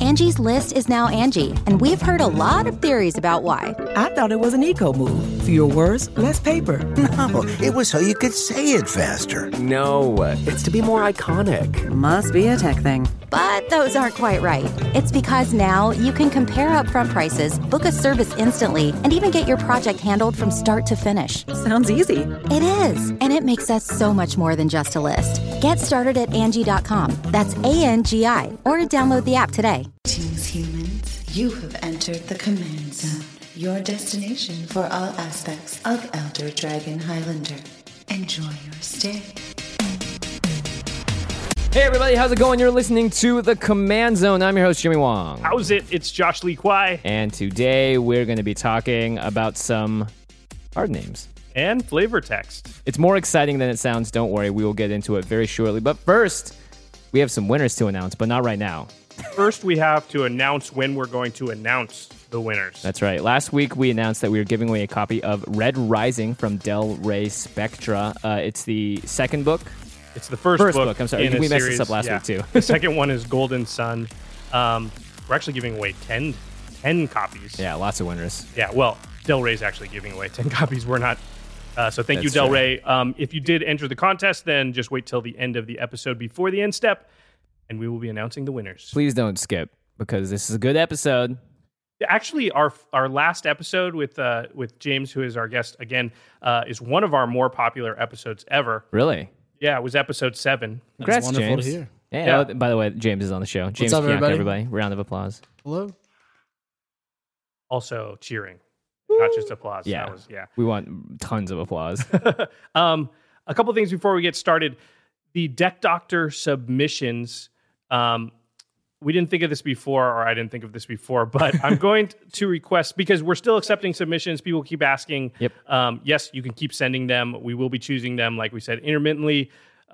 Angie's List is now Angie, and we've heard a lot of theories about why. I thought it was an eco move. Fewer words, less paper. No, it was so you could say it faster. No, it's to be more iconic. Must be a tech thing. But those aren't quite right. It's because now you can compare upfront prices, book a service instantly, and even get your project handled from start to finish. Sounds easy. It is, and it makes us so much more than just a list. Get started at Angie.com. That's ANGI, or download the app today. Greetings, humans. You have entered the Command Zone, your destination for all aspects of Elder Dragon Highlander. Enjoy your stay. Hey everybody, how's it going? You're listening to The Command Zone. I'm your host, Jimmy Wong. How's it? It's Josh Lee Kwai. And today we're going to be talking about some card names. And flavor text. It's more exciting than it sounds. Don't worry, we will get into it very shortly. But first, we have some winners to announce, but not right now. First, we have to announce when we're going to announce the winners. That's right. Last week, we announced that we were giving away a copy of Red Rising from Del Rey Spectra. It's the second book. It's the first book. I'm sorry. We messed this up last week, too. The second one is Golden Sun. We're actually giving away 10 copies. Yeah, lots of winners. Yeah, well, Del Rey's actually giving away 10 copies. We're not. So thank you, Del true. Rey. If you did enter the contest, then just wait till the end of the episode before the end step, and we will be announcing the winners. Please don't skip, because this is a good episode. Actually, our last episode with James, who is our guest again, is one of our more popular episodes ever. Really? Yeah, it was episode 7. Congrats, That's wonderful James. to hear. Yeah. Oh, by the way, James is on the show. James up, Pianka, everybody? Round of applause. Hello. Also cheering, not just applause. Yeah. That was, yeah. We want tons of applause. A couple things before we get started. The Deck Doctor submissions. We didn't think of this before, or I didn't think of this before, but I'm going to request, because we're still accepting submissions. People keep asking. Yep. Yes, you can keep sending them. We will be choosing them, like we said, intermittently.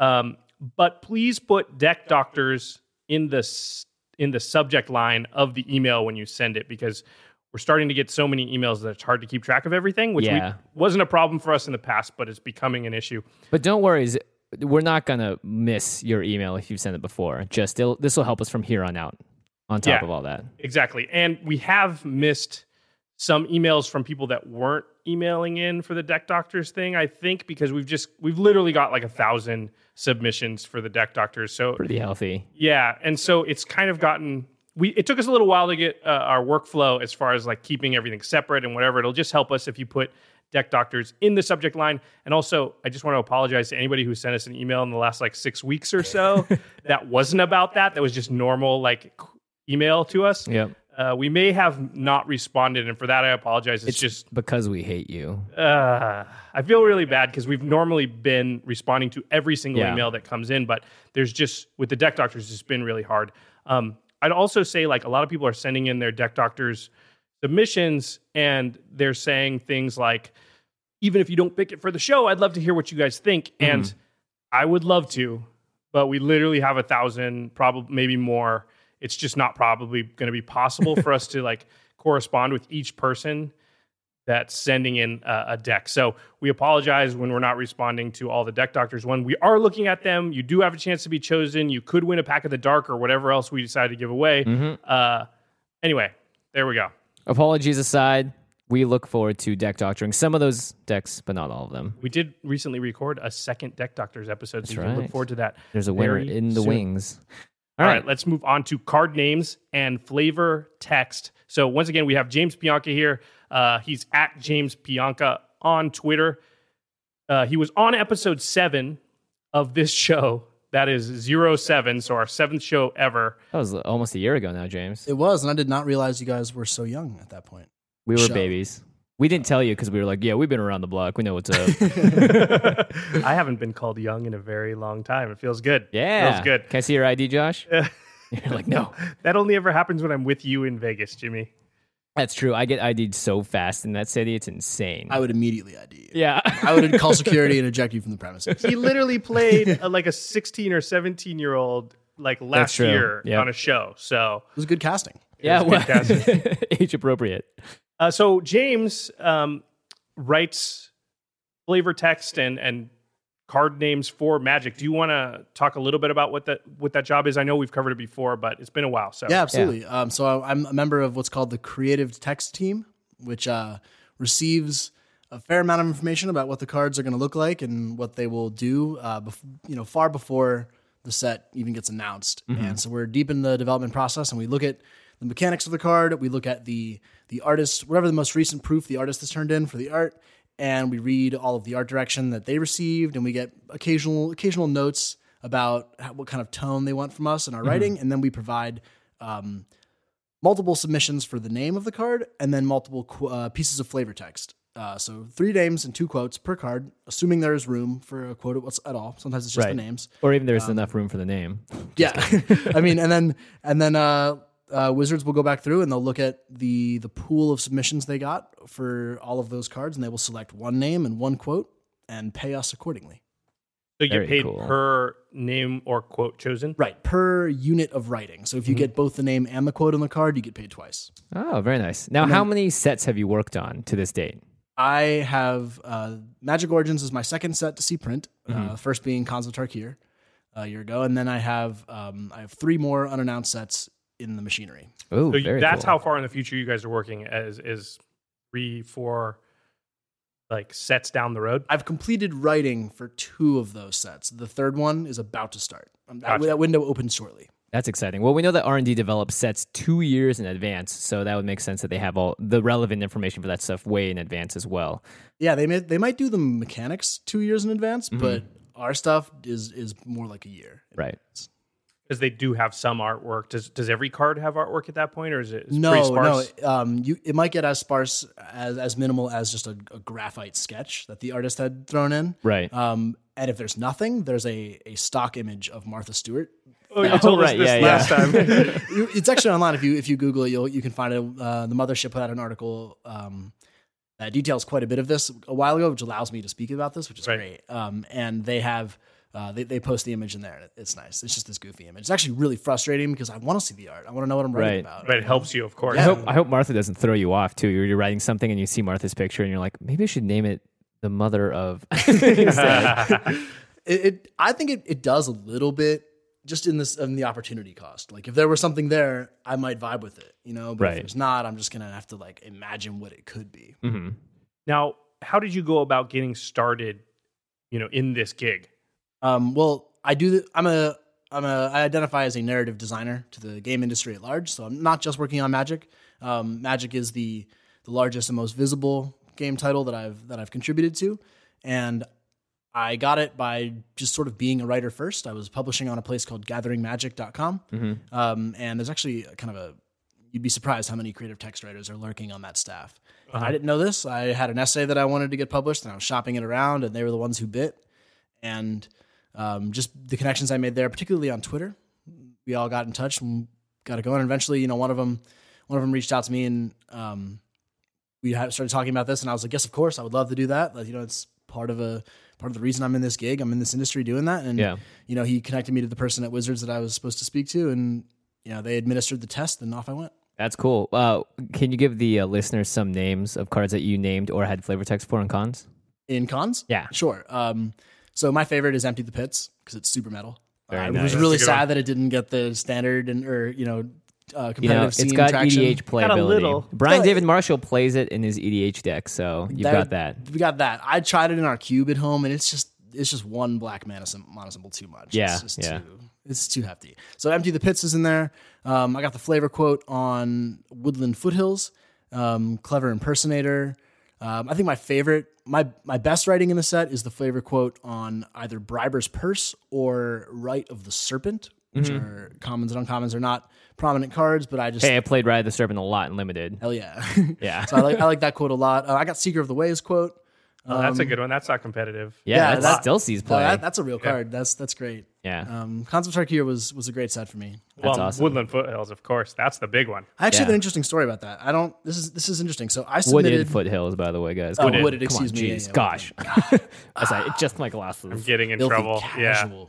But please put Deck Doctors in the subject line of the email when you send it, because we're starting to get so many emails that it's hard to keep track of everything, which wasn't a problem for us in the past, but it's becoming an issue. But don't worry, we're not going to miss your email if you've sent it before. Just this will help us from here on out, on top of all that. Exactly. And we have missed some emails from people that weren't emailing in for the Deck Doctors thing, I think, because we've literally got like 1,000 submissions for the Deck Doctors. So pretty healthy. Yeah. And so it's kind of gotten... It took us a little while to get our workflow as far as like keeping everything separate and whatever. It'll just help us if you put Deck Doctors in the subject line. And also, I just want to apologize to anybody who sent us an email in the last 6 weeks or so that wasn't about that. That was just normal email to us. Yep. We may have not responded, and for that I apologize. It's just because we hate you. I feel really bad because we've normally been responding to every single email that comes in, but there's just, with the Deck Doctors, it's been really hard. I'd also say a lot of people are sending in their Deck Doctors submissions, and they're saying things like, even if you don't pick it for the show, I'd love to hear what you guys think. And I would love to, but we literally have 1,000, probably maybe more. It's just not probably going to be possible for us to correspond with each person that's sending in a deck. So we apologize when we're not responding to all the Deck Doctors. When we are looking at them, you do have a chance to be chosen. You could win a Pack of the Dark or whatever else we decide to give away. Anyway, there we go. Apologies aside, we look forward to deck doctoring some of those decks, but not all of them. We did recently record a second Deck Doctors episode, so you can look forward to that. There's a winner in the wings. All right, let's move on to card names and flavor text. So once again, we have James Pianka here. He's at James Pianka on Twitter. He was on episode 7 of this show. That is 07, so our 7th show ever. That was almost a year ago now, James. It was, and I did not realize you guys were so young at that point. We were babies. We didn't tell you because we were like, yeah, we've been around the block. We know what's up. I haven't been called young in a very long time. It feels good. Yeah. It feels good. Can I see your ID, Josh? You're like, no. That only ever happens when I'm with you in Vegas, Jimmy. That's true. I get ID'd so fast in that city. It's insane. I would immediately ID you. Yeah. I would call security and eject you from the premises. He literally played a 16 or 17-year-old last year on a show. So it was good casting. Age appropriate. So James writes flavor text and card names for Magic. Do you want to talk a little bit about what that job is? I know we've covered it before, but it's been a while. So yeah, absolutely. So I'm a member of what's called the Creative Text Team, which receives a fair amount of information about what the cards are going to look like and what they will do. Far before the set even gets announced. And so we're deep in the development process, and we look at the mechanics of the card. We look at the artist, whatever the most recent proof the artist has turned in for the art, and we read all of the art direction that they received, and we get occasional notes about what kind of tone they want from us in our writing, and then we provide multiple submissions for the name of the card, and then multiple pieces of flavor text. So 3 names and 2 quotes per card, assuming there is room for a quote at all. Sometimes it's just the names, or even there's enough room for the name. Yeah, I mean, and then Wizards will go back through and they'll look at the pool of submissions they got for all of those cards, and they will select 1 name and 1 quote and pay us accordingly. So you get paid per name or quote chosen? Right, per unit of writing. So if you get both the name and the quote on the card, you get paid twice. Oh, very nice. Now, how many sets have you worked on to this date? I have Magic Origins is my second set to see print, first being Khans of Tarkir a year ago, and then I have 3 more unannounced sets in the machinery. Oh, so very that's cool. how far in the future you guys are working as 3-4 like sets down the road? I've completed writing for 2 of those sets. The third one is about to start. That window opens shortly. That's exciting. Well, we know that R&D develops sets 2 years in advance, so that would make sense that they have all the relevant information for that stuff way in advance as well. Yeah, they might do the mechanics 2 years in advance, but our stuff is more like a year. Right. Because they do have some artwork. Does every card have artwork at that point, or is it pretty no? sparse? It might get as sparse as minimal as just a graphite sketch that the artist had thrown in. Right. And if there's nothing, there's a stock image of Martha Stewart. Oh, you told us this last time. It's actually online. If you Google it, you can find it. The Mothership put out an article that details quite a bit of this a while ago, which allows me to speak about this, which is great. And they have. They post the image in there, and it's nice. It's just this goofy image. It's actually really frustrating because I want to see the art. I want to know what I'm writing about. But it helps you, of course. I hope Martha doesn't throw you off, too. You're writing something, and you see Martha's picture, and you're like, maybe I should name it the mother of... I think it does a little bit, just in the opportunity cost. Like, if there was something there, I might vibe with it, But if there's not, I'm just going to have to, imagine what it could be. Mm-hmm. Now, how did you go about getting started, in this gig? Well, I identify as a narrative designer to the game industry at large. So I'm not just working on Magic. Magic is the largest and most visible game title that I've contributed to, and I got it by just sort of being a writer first. I was publishing on a place called GatheringMagic.com, and there's actually you'd be surprised how many creative text writers are lurking on that staff. I didn't know this. I had an essay that I wanted to get published, and I was shopping it around, and they were the ones who bit, and just the connections I made there, particularly on Twitter, we all got in touch and got it going. And eventually, one of them reached out to me, and we started talking about this. And I was like, "Yes, of course, I would love to do that." It's part of the reason I'm in this gig. I'm in this industry doing that. And he connected me to the person at Wizards that I was supposed to speak to, and they administered the test, and off I went. That's cool. Can you give the listeners some names of cards that you named or had flavor text for in Khans? In Khans? Yeah, sure. So my favorite is Empty the Pits because it's super metal. Very It nice. was really sad that it didn't get the standard competitive scene it's got traction. EDH playability. Brian David Marshall plays it in his EDH deck, so you've got that. We got that. I tried it in our cube at home, and it's just one black mana symbol too much. Yeah, It's too hefty. So Empty the Pits is in there. I got the flavor quote on Woodland Foothills, Clever Impersonator. I think my favorite, my best writing in the set is the flavor quote on either Briber's Purse or Rite of the Serpent, which are commons and uncommons. They're not prominent cards, but I played Rite of the Serpent a lot in Limited. Hell yeah. Yeah. So I like that quote a lot. I got Seeker of the Ways quote. Oh, that's a good one. That's not competitive. Yeah, that still sees play. That's a real card. That's great. Yeah. Khans of Tarkir was a great set for me. That's awesome. Woodland Foothills, of course. That's the big one. I actually have an interesting story about that. This is interesting. So I submitted Wooded Foothills, by the way, guys. Wooded, Come on, excuse me. Jeez, gosh. Just my glasses. I'm getting in Filthy trouble. casual.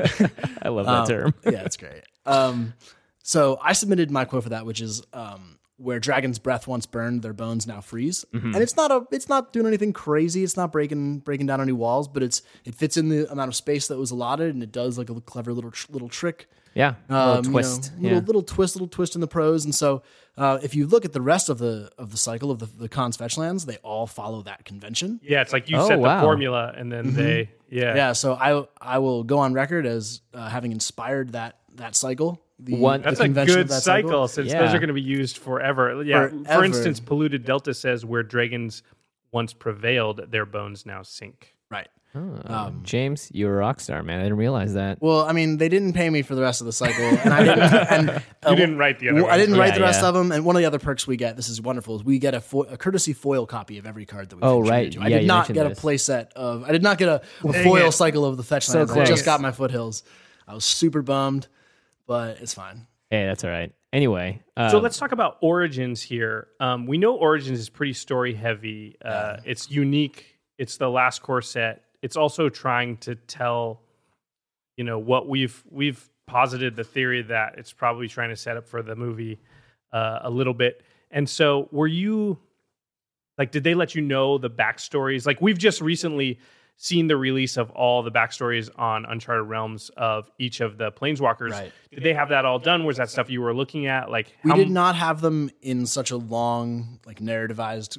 I love that term. Yeah, it's great. So I submitted my quote for that, which is where Dragon's Breath once burned, their bones now freeze. And it's not doing anything crazy. It's not breaking down any walls, but it fits in the amount of space that was allotted, and it does like a clever little trick. Yeah, little twist. Little twist in the pros. And so if you look at the rest of the cycle of the Khan's fetch lands, they all follow that convention. Yeah, it's like you set the formula, and then they So I will go on record as having inspired that cycle. That's a good cycle since those are going to be used forever. Yeah. For instance, Polluted Delta says where dragons once prevailed, their bones now sink. Right. James, you're a rock star, man. I didn't realize that. Well, I mean, they didn't pay me for the rest of the cycle, and I didn't. And, you didn't write the other. I didn't write the rest of them. And one of the other perks we get, this is wonderful, is we get a courtesy foil copy of every card that we. Oh, right. To. I did not get a playset of. I did not get a foil cycle of the fetch lands. I just got my Foothills. I was super bummed, but it's fine. Hey, that's all right. Anyway, so let's talk about Origins here. We know Origins is pretty story heavy. It's unique. It's the last core set. It's also trying to tell, what we've posited the theory that it's probably trying to set up for the movie a little bit. And so were you did they let you know the backstories? Like we've just recently seen the release of all the backstories on Uncharted Realms of each of the Planeswalkers. Right. Did they have that all done? Was that stuff you were looking at? We did not have them in such a long, narrativized,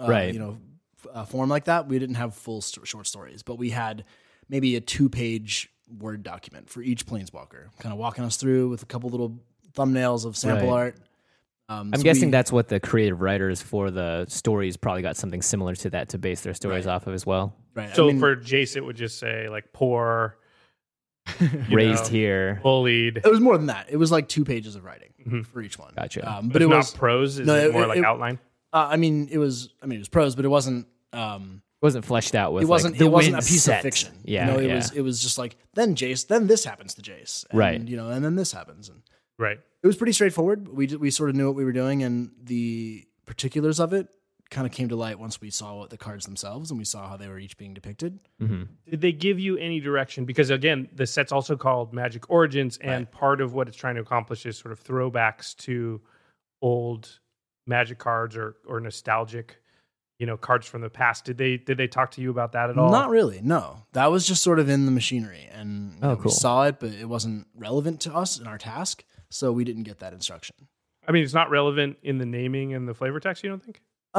form like that. We didn't have full short stories, but we had maybe a 2-page Word document for each Planeswalker, kind of walking us through with a couple little thumbnails of sample art. I'm guessing that's what the creative writers for the stories probably got something similar to that to base their stories off of as well. Right. So for Jace, it would just say poor, raised here, bullied. It was more than that. It was 2 pages of writing for each one. Gotcha. But it was not prose. Is it more outline? It was prose, but it wasn't. It wasn't fleshed out with. It wasn't. It wasn't a piece of fiction. Yeah. It was just then Jace. Then this happens to Jace. And, right. And then this happens. And right. It was pretty straightforward. We sort of knew what we were doing, and the particulars of it kind of came to light once we saw the cards themselves and we saw how they were each being depicted. Mm-hmm. Did they give you any direction? Because again, the set's also called Magic Origins, and part of what it's trying to accomplish is sort of throwbacks to old Magic cards or nostalgic, cards from the past. Did they talk to you about that at all? Not really. No, that was just sort of in the machinery, and cool. We saw it, but it wasn't relevant to us in our task, so we didn't get that instruction. I mean, it's not relevant in the naming and the flavor text, you don't think?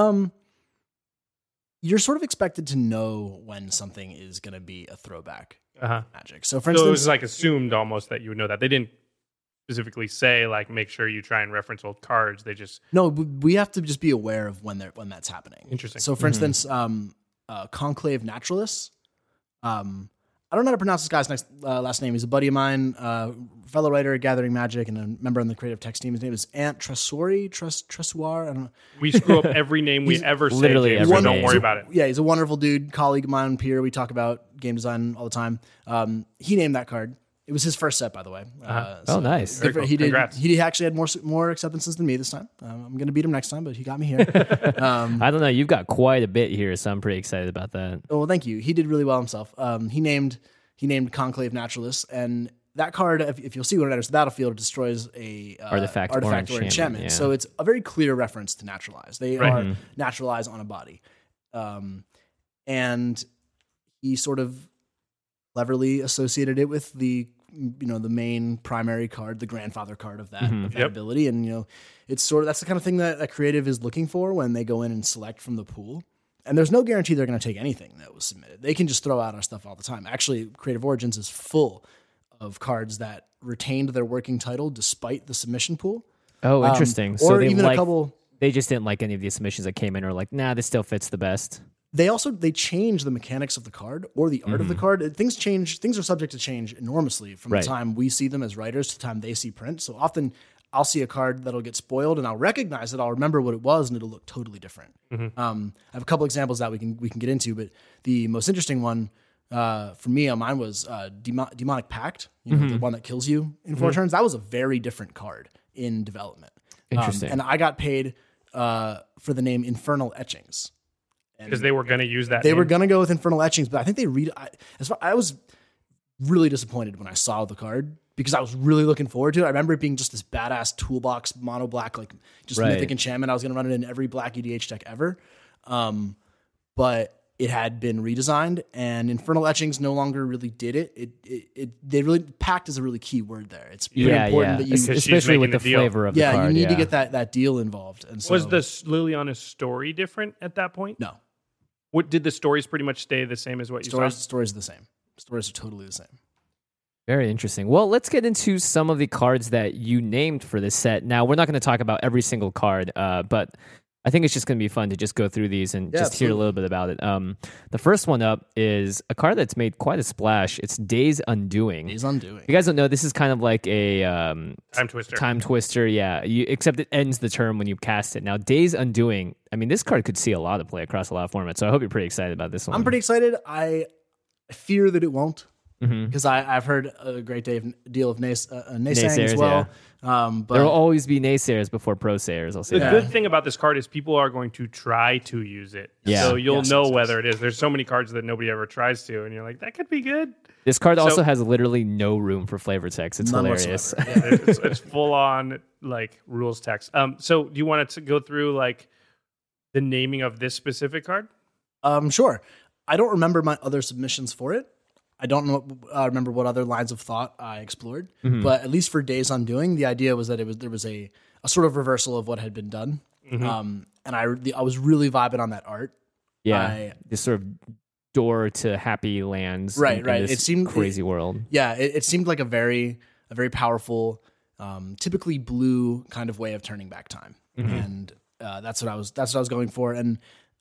You're sort of expected to know when something is going to be a throwback Magic. So, for instance, it was assumed almost that you would know that. They didn't specifically say make sure you try and reference old cards. They just we have to just be aware of when that's happening. Interesting. So, for instance, Conclave Naturalists. I don't know how to pronounce this guy's last name. He's a buddy of mine, fellow writer at Gathering Magic and a member on the creative text team. His name is Ant Tressoir. I don't know. We screw up every name we ever say. Literally every name. Don't worry about it. Yeah, he's a wonderful dude, colleague of mine, peer. We talk about game design all the time. He named that card. It was his first set, by the way. Nice. Cool. He did. Congrats. He actually had more acceptances than me this time. I'm going to beat him next time, but he got me here. I don't know. You've got quite a bit here, so I'm pretty excited about that. Oh, well, thank you. He did really well himself. He named Conclave Naturalists, and that card, if you'll see when it enters the battlefield, it destroys a artifact or enchantment. Yeah. So it's a very clear reference to naturalize. They are naturalized on a body, and he sort of cleverly associated it with the main primary card, the grandfather card of that, ability. And it's sort of that's the kind of thing that creative is looking for when they go in and select from the pool. And there's no guarantee they're going to take anything that was submitted. They can just throw out our stuff all the time. Actually, Creative Origins is full of cards that retained their working title despite the submission pool. Oh, interesting. So even a couple. They just didn't like any of the submissions that came in, or nah, this still fits the best. They change the mechanics of the card or the art of the card. Things change. Things are subject to change enormously from the time we see them as writers to the time they see print. So often I'll see a card that'll get spoiled and I'll recognize it. I'll remember what it was and it'll look totally different. I have a couple examples that we can get into, but the most interesting one for me on mine was Demonic Pact, the one that kills you in 4 turns. That was a very different card in development. Interesting. And I got paid for the name Infernal Etchings. Because they were going to use that. They were going to go with Infernal Etchings, but I think I was really disappointed when I saw the card because I was really looking forward to it. I remember it being just this badass toolbox mono black, like just mythic enchantment. I was going to run it in every black EDH deck ever. But it had been redesigned, and Infernal Etchings no longer really did it. They really pact is a really key word there. It's pretty important that you, especially with the flavor of the card. You need to get that deal involved. And so, was the Liliana's story different at that point? No. What did the stories pretty much stay the same as what you saw? Stories are the same. Stories are totally the same. Very interesting. Well, let's get into some of the cards that you named for this set. Now, we're not going to talk about every single card, but I think it's just going to be fun to just go through these and just hear a little bit about it. The first one up is a card that's made quite a splash. It's Days Undoing. Days Undoing. You guys don't know, this is kind of like a Time Twister, yeah. Except it ends the turn when you cast it. Now, Days Undoing, I mean, this card could see a lot of play across a lot of formats, so I hope you're pretty excited about this one. I'm pretty excited. I fear that it won't, because I've heard a great deal of naysaying as well. Yeah. But there will always be naysayers before prosayers. I'll say the that. good thing about this card is people are going to try to use it. Yeah. So you'll know whether it is. There's so many cards that nobody ever tries to, and you're like, that could be good. This card also has literally no room for flavor text. It's hilarious. It's full on like rules text. So do you want to go through like the naming of this specific card? Sure. I don't remember my other submissions for it. I don't remember what other lines of thought I explored, but at least for Days Undoing, the idea was that there was a sort of reversal of what had been done, and I was really vibing on that art. Yeah, this sort of door to happy lands, right. It seemed crazy world. Yeah, it seemed like a very powerful, typically blue kind of way of turning back time, and that's what I was going for, and.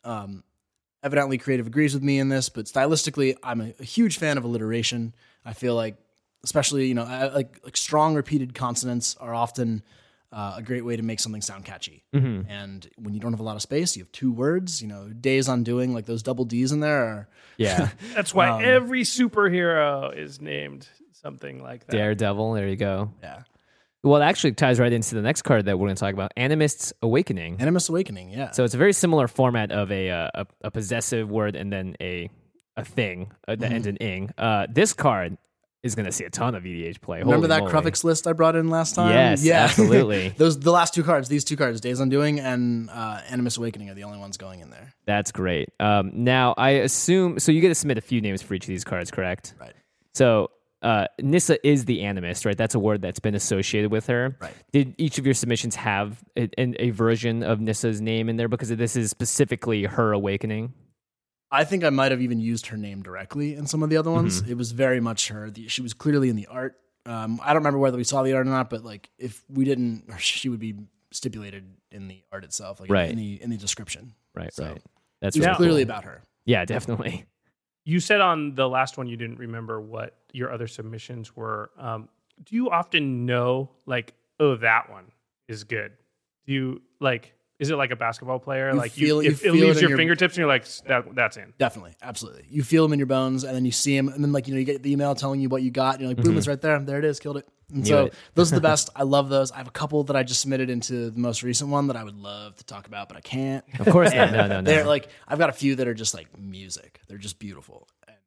Evidently, Creative agrees with me in this, but stylistically, I'm a huge fan of alliteration. I feel like, especially like strong repeated consonants are often a great way to make something sound catchy. And when you don't have a lot of space, you have two words. Days Undoing, like those double D's in there. Are, that's why every superhero is named something like that. Daredevil. There you go. Yeah. Well, it actually ties right into the next card that we're going to talk about, Animist's Awakening. Animist's Awakening, yeah. So it's a very similar format of a possessive word and then a thing that ends in ing. This card is going to see a ton of EDH play. Remember that Kruvix list I brought in last time? Yes, absolutely. The last two cards, these two cards, Days Undoing and Animist's Awakening are the only ones going in there. That's great. Now, I assume, so you get to submit a few names for each of these cards, correct? Right. So Nissa is the animist, right? That's a word that's been associated with her. Right. Did each of your submissions have a version of Nissa's name in there because this is specifically her awakening? I think I might have even used her name directly in some of the other ones. It was very much her. She was clearly in the art. I don't remember whether we saw the art or not, but like if we didn't, she would be stipulated in the art itself, like in the description. Right. So That's it was clearly cool. about her. Yeah, definitely. You said on the last one you didn't remember what your other submissions were. Do you often know, like, oh, that one is good? Do you, like, is it like a basketball player? If it leaves your fingertips and you're like, that's in. Definitely. Absolutely. You feel them in your bones and then you see them and then, like, you get the email telling you what you got and you're like, boom, it's right there. There it is. Killed it. And those are the best. I love those. I have a couple that I just submitted into the most recent one that I would love to talk about, but I can't. Of course not. No. They're like, I've got a few that are just like music. They're just beautiful. And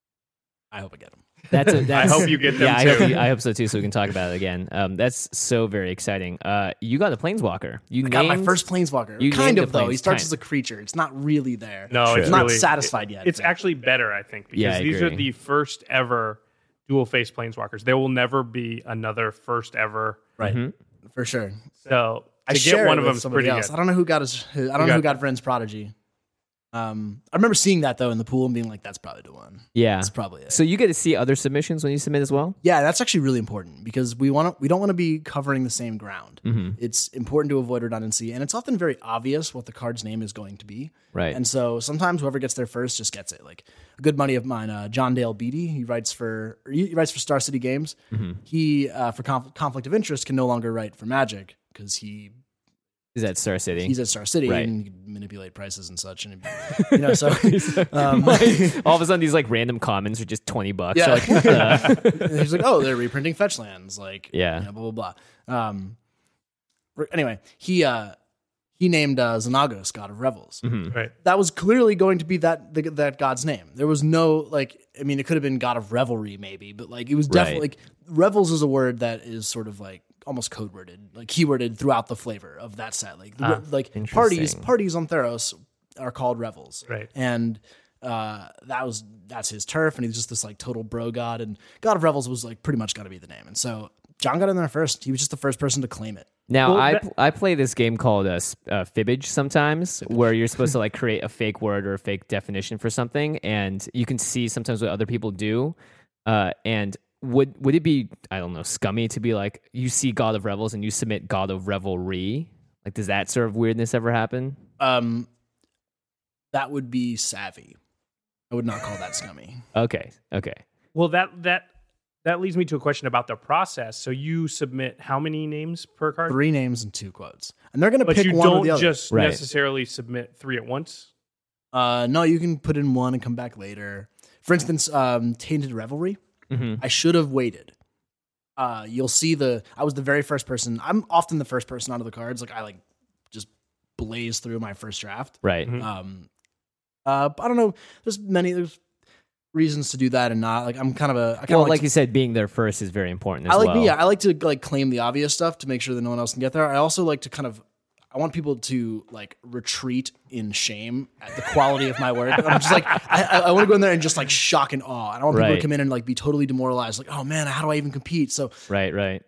I hope I get them. I hope you get them too. I hope so too, so we can talk about it again. That's so very exciting. You got a Planeswalker. I got my first Planeswalker. Kind of, though. He starts as a creature. It's not really there. No, it's not satisfied yet. It's actually better, I think, because these are the first ever dual face Planeswalkers. There will never be another first ever. Right. For sure. So I get one of them pretty else. Good. I don't know who got who got Vryn's Prodigy. I remember seeing that though in the pool and being like, "That's probably the one." Yeah, that's probably it. So you get to see other submissions when you submit as well. Yeah, that's actually really important because we don't want to be covering the same ground. It's important to avoid redundancy, and it's often very obvious what the card's name is going to be. Right. And so sometimes whoever gets there first just gets it. Like a good buddy of mine, John Dale Beatty, he writes for Star City Games. He for conflict of interest can no longer write for Magic because he. He's at Star City. He's at Star City, right. And you can manipulate prices and such. And so all of a sudden, these like random commons are just $20. Yeah, like, he's like, oh, they're reprinting fetch lands, like blah blah blah blah. Anyway, he he named Xenagos God of Revels. Right. That was clearly going to be that god's name. There was no it could have been God of Revelry maybe, but it was definitely Revels is a word that is sort of almost code worded, keyworded throughout the flavor of that set. Parties on Theros are called Revels, right? And that's his turf, and he's just this total bro god. And God of Revels was pretty much got to be the name. And so John got in there first. He was just the first person to claim it. Now, I play this game called Fibbage sometimes, where you're supposed to create a fake word or a fake definition for something, and you can see sometimes what other people do. And would it be, I don't know, scummy to be you see God of Revels and you submit God of Revelry? Does that sort of weirdness ever happen? That would be savvy. I would not call that scummy. Okay. Well, that leads me to a question about the process. So you submit how many names per card? 3 names and 2 quotes. And they're going to pick one or the But other. you don't just necessarily submit 3 at once? No, you can put in 1 and come back later. For instance, Tainted Revelry. I should have waited. You'll see I was the very first person. I'm often the first person onto the cards. I just blaze through my first draft. Right. I don't know. There's reasons to do that and not. I'm kind of a. You said, being there first is very important as well. I like to claim the obvious stuff to make sure that no one else can get there. I also like to I want people to retreat in shame at the quality of my work. I'm just I want to go in there and just shock and awe. I don't want people to come in and be totally demoralized. Oh man, how do I even compete? So right.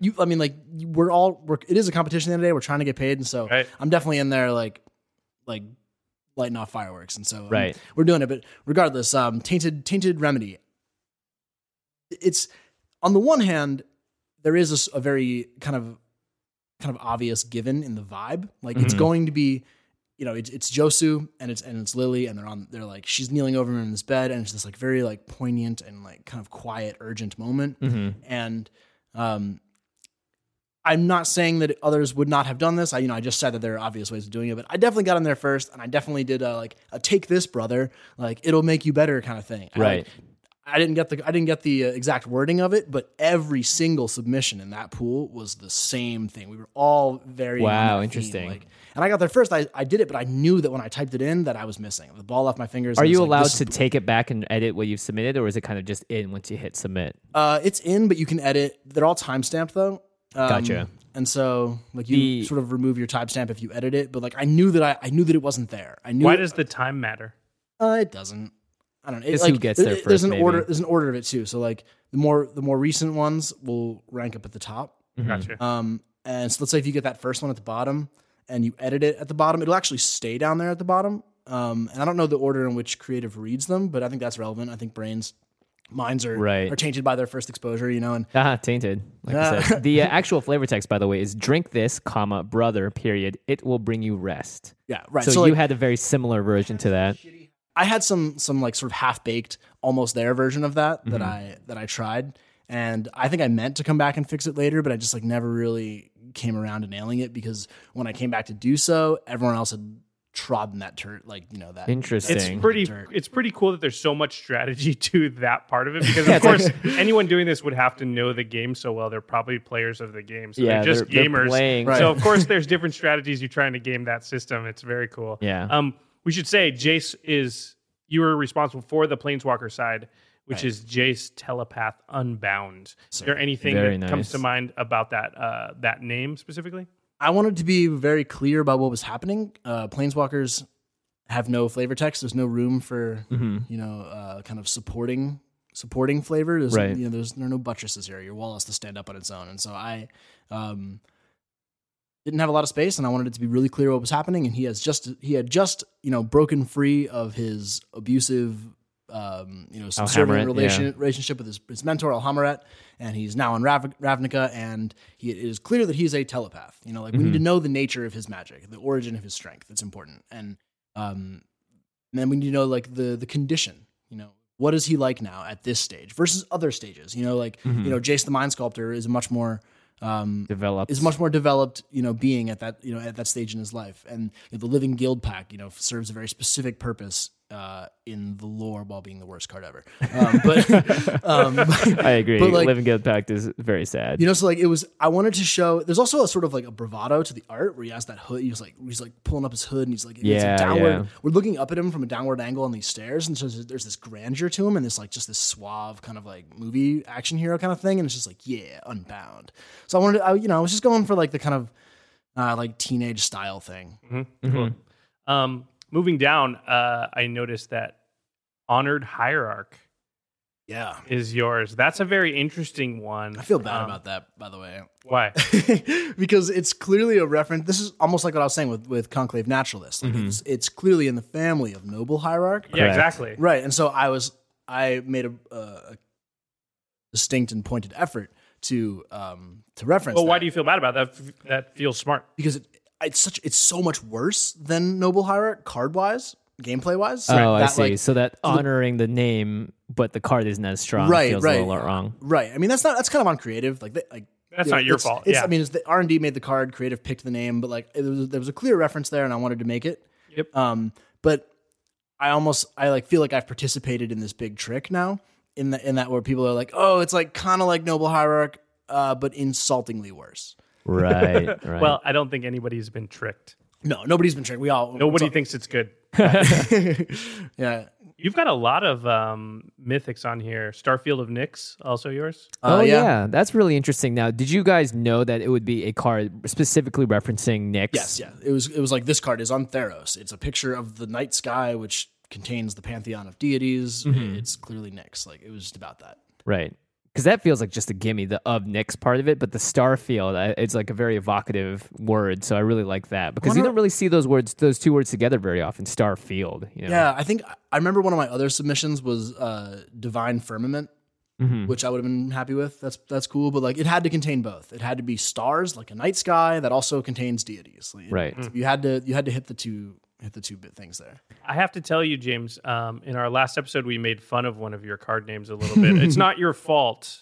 It is a competition at the end of the day. We're trying to get paid, and so I'm definitely in there lighting off fireworks, and so we're doing it. But regardless, Tainted Remedy. It's on the one hand, there is a very kind of obvious given in the vibe. It's going to be, it's Josu and it's Lily, and they're she's kneeling over him in this bed, and it's this very poignant and kind of quiet, urgent moment. And I'm not saying that others would not have done this. I just said that there are obvious ways of doing it, but I definitely got in there first, and I definitely did a take this, brother, it'll make you better kind of thing. Right. I didn't get the exact wording of it, but every single submission in that pool was the same thing. We were all very interesting. And I got there first. I did it, but I knew that when I typed it in that I was missing. The ball left my fingers. Are you allowed to take it back and edit what you've submitted, or is it kind of just in once you hit submit? It's in, but you can edit. They're all timestamped though. Gotcha. And so you sort of remove your timestamp if you edit it, but I knew that it wasn't there. I knew. Why does the time matter? It doesn't. I don't know. It's who gets there first. There's an order. There's an order of it too. So the more recent ones will rank up at the top. Gotcha. And so let's say if you get that first one at the bottom and you edit it at the bottom, it'll actually stay down there at the bottom. And I don't know the order in which Creative reads them, but I think that's relevant. I think minds are tainted by their first exposure, and tainted. I said. The actual flavor text, by the way, is drink this, brother, period. It will bring you rest. Yeah, right. So you had a very similar version to that. I had some sort of half baked, almost there version of that I tried, and I think I meant to come back and fix it later, but I just never really came around to nailing it because when I came back to do so, everyone else had trodden that turd, that. Interesting. It's pretty cool that there's so much strategy to that part of it because of course anyone doing this would have to know the game so well. They're probably players of the game, so they're just gamers. Right. So of course there's different strategies you're trying to game that system. It's very cool. Yeah. We should say Jace you were responsible for the Planeswalker side, which is Jace Telepath Unbound. Is there anything that comes to mind about that name specifically? I wanted to be very clear about what was happening. Planeswalkers have no flavor text. There's no room for kind of supporting flavor. There's, there are no buttresses here. Your wall has to stand up on its own. And so I didn't have a lot of space, and I wanted it to be really clear what was happening. And he had just broken free of his abusive subservient relationship with his mentor Alhammaret, and he's now in Ravnica, and it is clear that he's a telepath. We need to know the nature of his magic, the origin of his strength. It's important, and then we need to know the condition. What is he like now at this stage versus other stages? Jace the Mind Sculptor is a much more developed, being at that, at that stage in his life. And the Living Guild Pack, serves a very specific purpose in the lore while being the worst card ever. I agree. But like, Living Guild Pact is very sad. You know, so like it was. I wanted to show. There's also a sort of like a bravado to the art where he has that hood. He's like pulling up his hood, and he's like, it's a downward. We're looking up at him from a downward angle on these stairs, and so there's this grandeur to him, and this like just this suave kind of like movie action hero kind of thing, and it's just like Unbound. So I wanted, I was just going for like the kind of like teenage style thing. Cool. Moving down, I noticed that Honored Hierarch is yours. That's a very interesting one. I feel bad about that, by the way. Why? Because it's clearly a reference. This is almost like what I was saying with Conclave Naturalist. Like it's clearly in the family of Noble Hierarch. Yeah, exactly. Right. And so I made a distinct and pointed effort to reference. Well, why do you feel bad about that? That feels smart. Because it's so much worse than Noble Hierarch card wise, gameplay wise. I see. So that honoring the name, but the card isn't as strong. Feels a little wrong. Right. I mean, that's kind of on creative. That's not your fault. I mean, it's the R&D made the card, creative picked the name, but like there was a clear reference there, and I wanted to make it. Yep. But I feel like I've participated in this big trick now in that where people are like, oh, it's like kind of like Noble Hierarch, but insultingly worse. Right. Well, I don't think anybody's been tricked. No, nobody's been tricked. Nobody thinks it's good. Yeah. You've got a lot of mythics on here. Starfield of Nyx, also yours? Yeah. That's really interesting. Now, did you guys know that it would be a card specifically referencing Nyx? Yes, yeah. It was like this card is on Theros. It's a picture of the night sky, which contains the pantheon of deities. It's clearly Nyx. Like, it was just about that. Right. Because that feels like just a gimme, the of Nyx part of it, but the Starfield, it's like a very evocative word, so I really like that. Because you don't really see those two words together very often, Starfield. You know? Yeah, I remember one of my other submissions was Divine Firmament, which I would have been happy with. That's cool, but like it had to contain both. It had to be stars, like a night sky, that also contains deities. Right. You had to hit the two bit things there. I have to tell you, James, in our last episode, we made fun of one of your card names a little bit. It's not your fault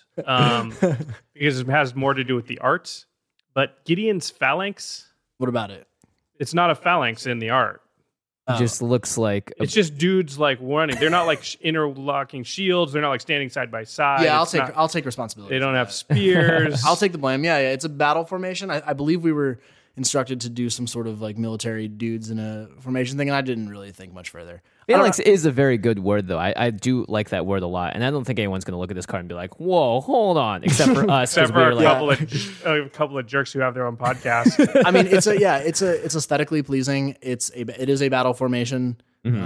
because it has more to do with the art. But Gideon's Phalanx. What about it? It's not a phalanx in the art. It just looks like... It's just dudes like running. They're not like interlocking shields. They're not like standing side by side. Yeah, I'll take responsibility. They don't have spears. I'll take the blame. Yeah. It's a battle formation. I believe we were instructed to do some sort of like military dudes in a formation thing, and I didn't really think much further. Phalanx is a very good word, though. I do like that word a lot, and I don't think anyone's going to look at this card and be like, "Whoa, hold on!" Except for us, except for a couple of jerks who have their own podcast. I mean, it's aesthetically pleasing. It is a battle formation.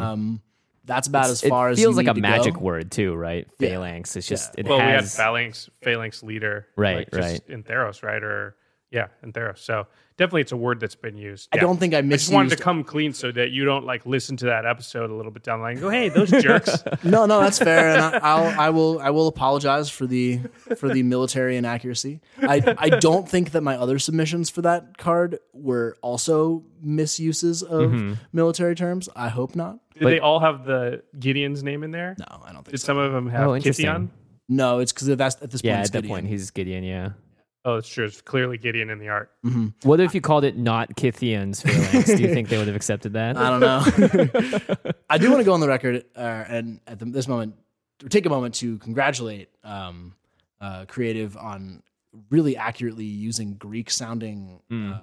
That's about as far as it feels like a magic word too, right? Phalanx. It's just we had Phalanx leader, right? In Theros, right? Or in Theros. So definitely, it's a word that's been used. I don't think I misused. I just wanted to come clean so that you don't like listen to that episode a little bit down the line and go, "Hey, those jerks." No, that's fair, and I will apologize for the military inaccuracy. I don't think that my other submissions for that card were also misuses of military terms. I hope not. Did they all have the Gideon's name in there? No, I don't think. Did some of them have Kithion? No, it's because that's at this point. Yeah, at that Gideon. point he's Gideon. Yeah. Oh, it's true. It's clearly Gideon in the art. What if you called it not Kithion's Phalanx? Do you think they would have accepted that? I don't know. I do want to go on the record and at this moment, take a moment to congratulate Creative on really accurately using Greek-sounding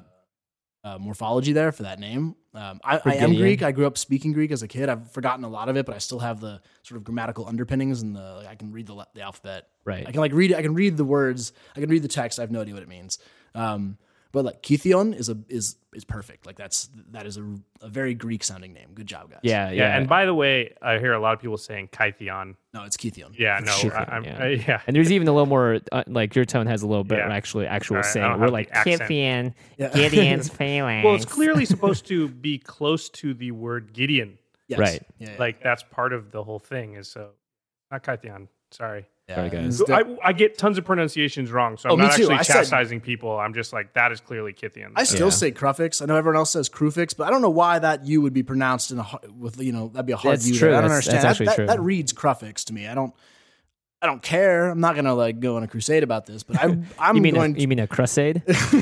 morphology there for that name. I am Greek. I grew up speaking Greek as a kid. I've forgotten a lot of it, but I still have the sort of grammatical underpinnings and I can read the alphabet. Right. I can read it. I can read the words. I can read the text. I have no idea what it means. But like Kithion is perfect. Like that is a very Greek sounding name. Good job, guys. Yeah. And by the way, I hear a lot of people saying Kythion. No, it's Kithion. Yeah, no, Kithion, And there's even a little more like your tone has a little bit actual saying. We're like Kithion, Gideon's Phalanx. Well, it's clearly supposed to be close to the word Gideon. Yes. Right. Yeah. Like that's part of the whole thing. Is not Kythion. Sorry. Sorry, guys. I get tons of pronunciations wrong, so I'm not actually chastising people. I'm just like, that is clearly Kithion. I still say Crufix. I know everyone else says Crufix, but I don't know why that U would be pronounced that'd be a hard U. True. I don't understand. That's actually true. That reads Crufix to me. I don't I don't care. I'm not gonna like go on a crusade about this, but I'm you mean going. you mean a crusade?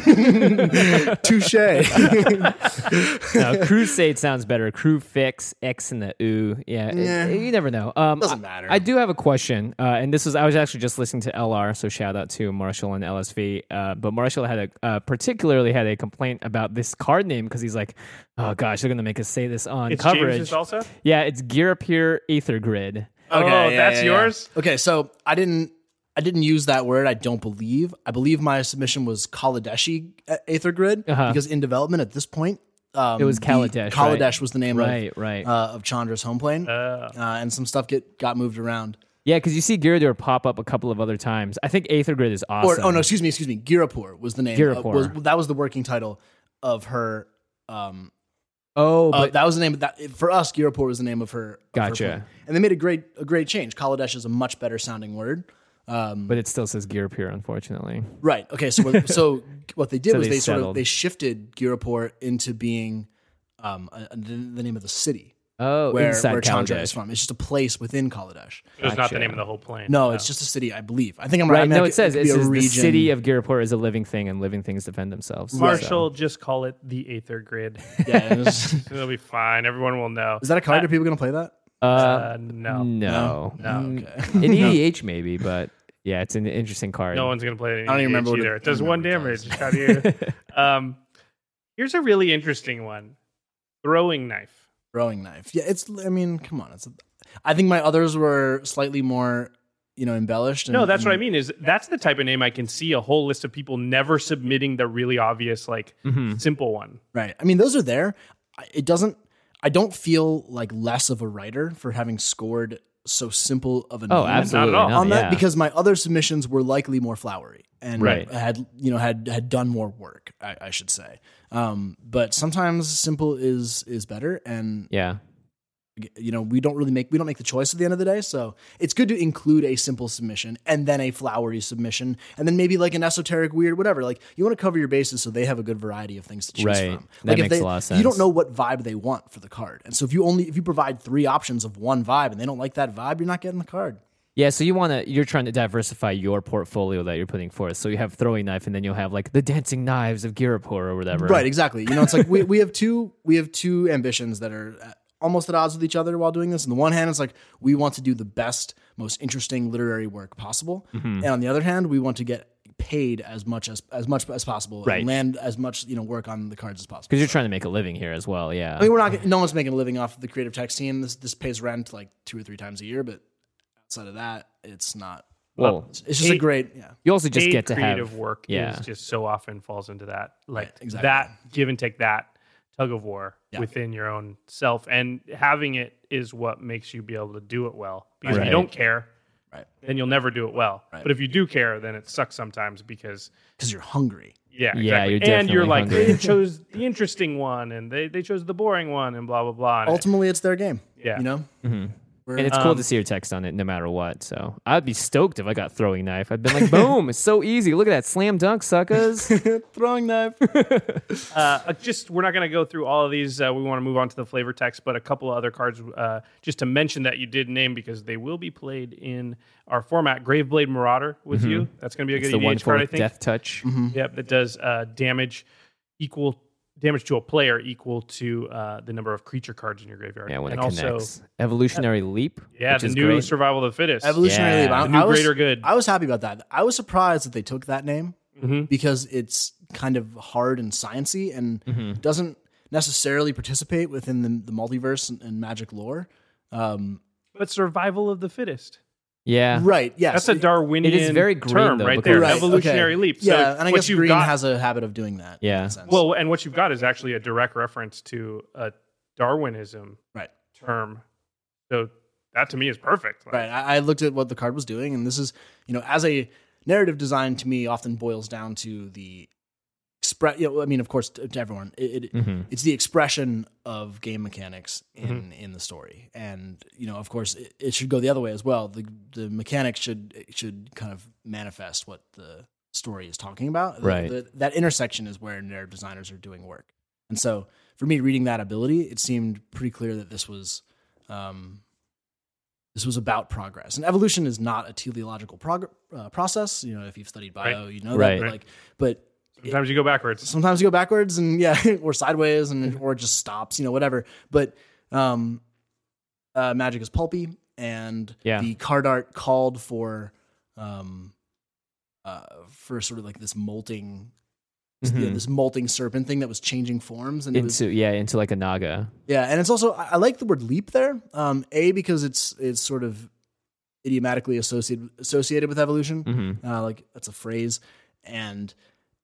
Touche. No, crusade sounds better. Crew fix X and the U. Yeah, you never know. Doesn't matter. I do have a question, and I was actually just listening to LR, so shout out to Marshall and LSV. But Marshall particularly had a complaint about this card name because he's like, oh gosh, they're gonna make us say this on coverage. James's also? Yeah, it's Gear Appear Aether Grid. Okay, that's yours? Okay, so I didn't use that word. I don't believe. I believe my submission was Kaladeshi Aether Grid because in development at this point, it was Kaladesh. Kaladesh was the name right. Of Chandra's home plane, and some stuff got moved around. Yeah, because you see Gyarados pop up a couple of other times. I think Aether Grid is awesome. Excuse me. Girapur was the name. That was the working title of her. But that was the name. For us, Girapur was the name of her. Gotcha. Of her and they made a great change. Kaladesh is a much better sounding word. But it still says Gear Appear, unfortunately. Right. Okay. So what they did was they shifted Girapur into being the name of the city. Where Chandra is from. It's just a place within Kaladesh. It's not the name of the whole plane. No, it's just a city, I believe. I think I'm right. I mean, no, it says the city of Girapur is a living thing, and living things defend themselves. Marshall, just call it the Aether Grid. Yeah, it'll be fine. Everyone will know. Is that a card? Are people going to play that? No. Okay. In EDH maybe, but yeah, it's an interesting card. No one's going to play it in I don't even remember either. It does 1 damage. How do you? Here's a really interesting one. Throwing knife. Throwing knife. Yeah, I mean, come on. I think my others were slightly more, embellished. No, that's what I mean. That's the type of name I can see a whole list of people never submitting the really obvious, simple one. Right. I mean, those are there. I don't feel like less of a writer for having scored so simple of a name. Oh, absolutely. Not at all. On that, because my other submissions were likely more flowery and had done more work, I should say. But sometimes simple is better, and we don't make the choice at the end of the day. So it's good to include a simple submission and then a flowery submission, and then maybe like an esoteric, weird, whatever. Like you want to cover your bases so they have a good variety of things to choose from. That makes a lot of sense. You don't know what vibe they want for the card, and so if you provide 3 options of one vibe and they don't like that vibe, you're not getting the card. Yeah, so you're trying to diversify your portfolio that you're putting forth. So you have throwing knife, and then you'll have like the dancing knives of Girapur or whatever. Right, exactly. It's like we have two ambitions that are almost at odds with each other while doing this. On the one hand, it's like we want to do the best, most interesting literary work possible, and on the other hand, we want to get paid as much as possible, and land as much work on the cards as possible. Because you're trying to make a living here as well. Yeah, I mean no one's making a living off of the creative text team. This pays rent like 2 or 3 times a year, but outside of that, it's not. Well, it's just a great. Yeah, you also just get to creative have work. Yeah, is just so often falls into that, exactly. that give and take, that tug of war within your own self, and having it is what makes you be able to do it well. Because if you don't care, then you'll never do it well. Right. But if you do care, then it sucks sometimes because you're hungry. Yeah, exactly. Yeah, you're definitely and you're like, hungry. they chose the interesting one, and they chose the boring one, and blah blah blah. And ultimately, it's their game. Yeah, Mm-hmm. And it's cool to see your text on it no matter what. So I'd be stoked if I got throwing knife. I'd been like, boom, it's so easy. Look at that slam dunk, suckers. Throwing knife. We're not going to go through all of these. We want to move on to the flavor text, but a couple of other cards just to mention that you did name because they will be played in our format. Graveblade Marauder with you. That's going to be a good EDH card, I think. Death Touch. Yep, that does damage to a player equal to the number of creature cards in your graveyard. Yeah, when and it connects. Evolutionary Leap. Yeah, the new great. Survival of the Fittest. Evolutionary Leap. The new greater good. I was happy about that. I was surprised that they took that name because it's kind of hard and sciencey and doesn't necessarily participate within the multiverse and Magic lore. But Survival of the Fittest. Yeah. Right, yes. That's a Darwinian It is very green, term though, right there. Right, Evolutionary leap. Yeah, So and I what guess you've green got- has a habit of doing that. Yeah. in that sense. Well, and what you've got is actually a direct reference to a Darwinism term. So that to me is perfect. Right. I looked at what the card was doing, and this is, as a narrative design to me often boils down to the of course, to everyone, it's the expression of game mechanics in the story, and of course, it should go the other way as well. The mechanics should kind of manifest what the story is talking about. Right. That intersection is where narrative designers are doing work, and so for me, reading that ability, it seemed pretty clear that this was this was about progress. And evolution is not a teleological process. You know, if you've studied bio, you know that. But sometimes you go backwards. Sometimes you go backwards, and or sideways, or it just stops. You know, whatever. But Magic is pulpy, and the card art called for sort of like this molting. This molting serpent thing that was changing forms and into like a naga. Yeah, and it's also I like the word leap there. Because it's sort of idiomatically associated with evolution. Like that's a phrase, and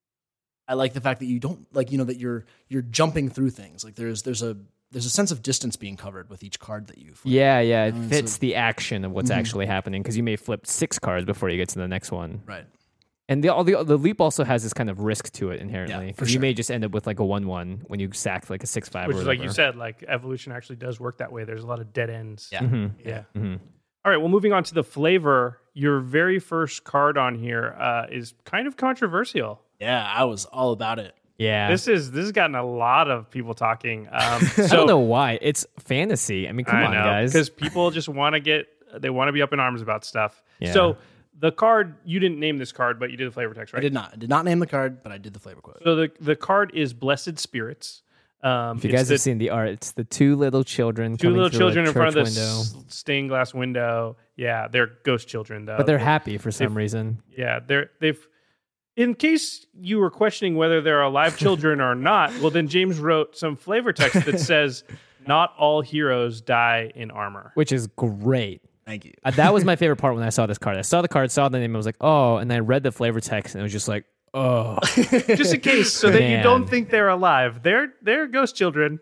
I like the fact that you don't that you're jumping through things. Like there's a sense of distance being covered with each card that you flip. It fits the action of what's actually happening because you may flip 6 cards before you get to the next one. Right. And the leap also has this kind of risk to it inherently because you may just end up with like a 1/1 when you sack like a 6/5. Which is like you said, like evolution actually does work that way. There's a lot of dead ends. Yeah. All right. Well, moving on to the flavor. Your very first card on here is kind of controversial. Yeah, I was all about it. Yeah, this has gotten a lot of people talking. I don't know why. It's fantasy. I mean, come on, guys. Because people just want to be up in arms about stuff. Yeah. So. The card, you didn't name this card, but you did the flavor text, right? I did not name the card, but I did the flavor quote. So the card is Blessed Spirits. If you guys have seen the art, it's the 2 little children. Two little children in front of window. the stained glass window. Yeah, they're ghost children though. But they're happy for some reason. Yeah, they've. In case you were questioning whether they're alive children or not, well, then James wrote some flavor text that says, "Not all heroes die in armor," which is great. Thank you. That was my favorite part when I saw this card. I saw the card, saw the name, I was like, oh, and then I read the flavor text, and it was just like, oh. Just in case, so that you don't think they're alive. They're ghost children.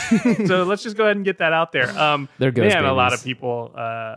So let's just go ahead and get that out there. They're ghost babies. A lot of people...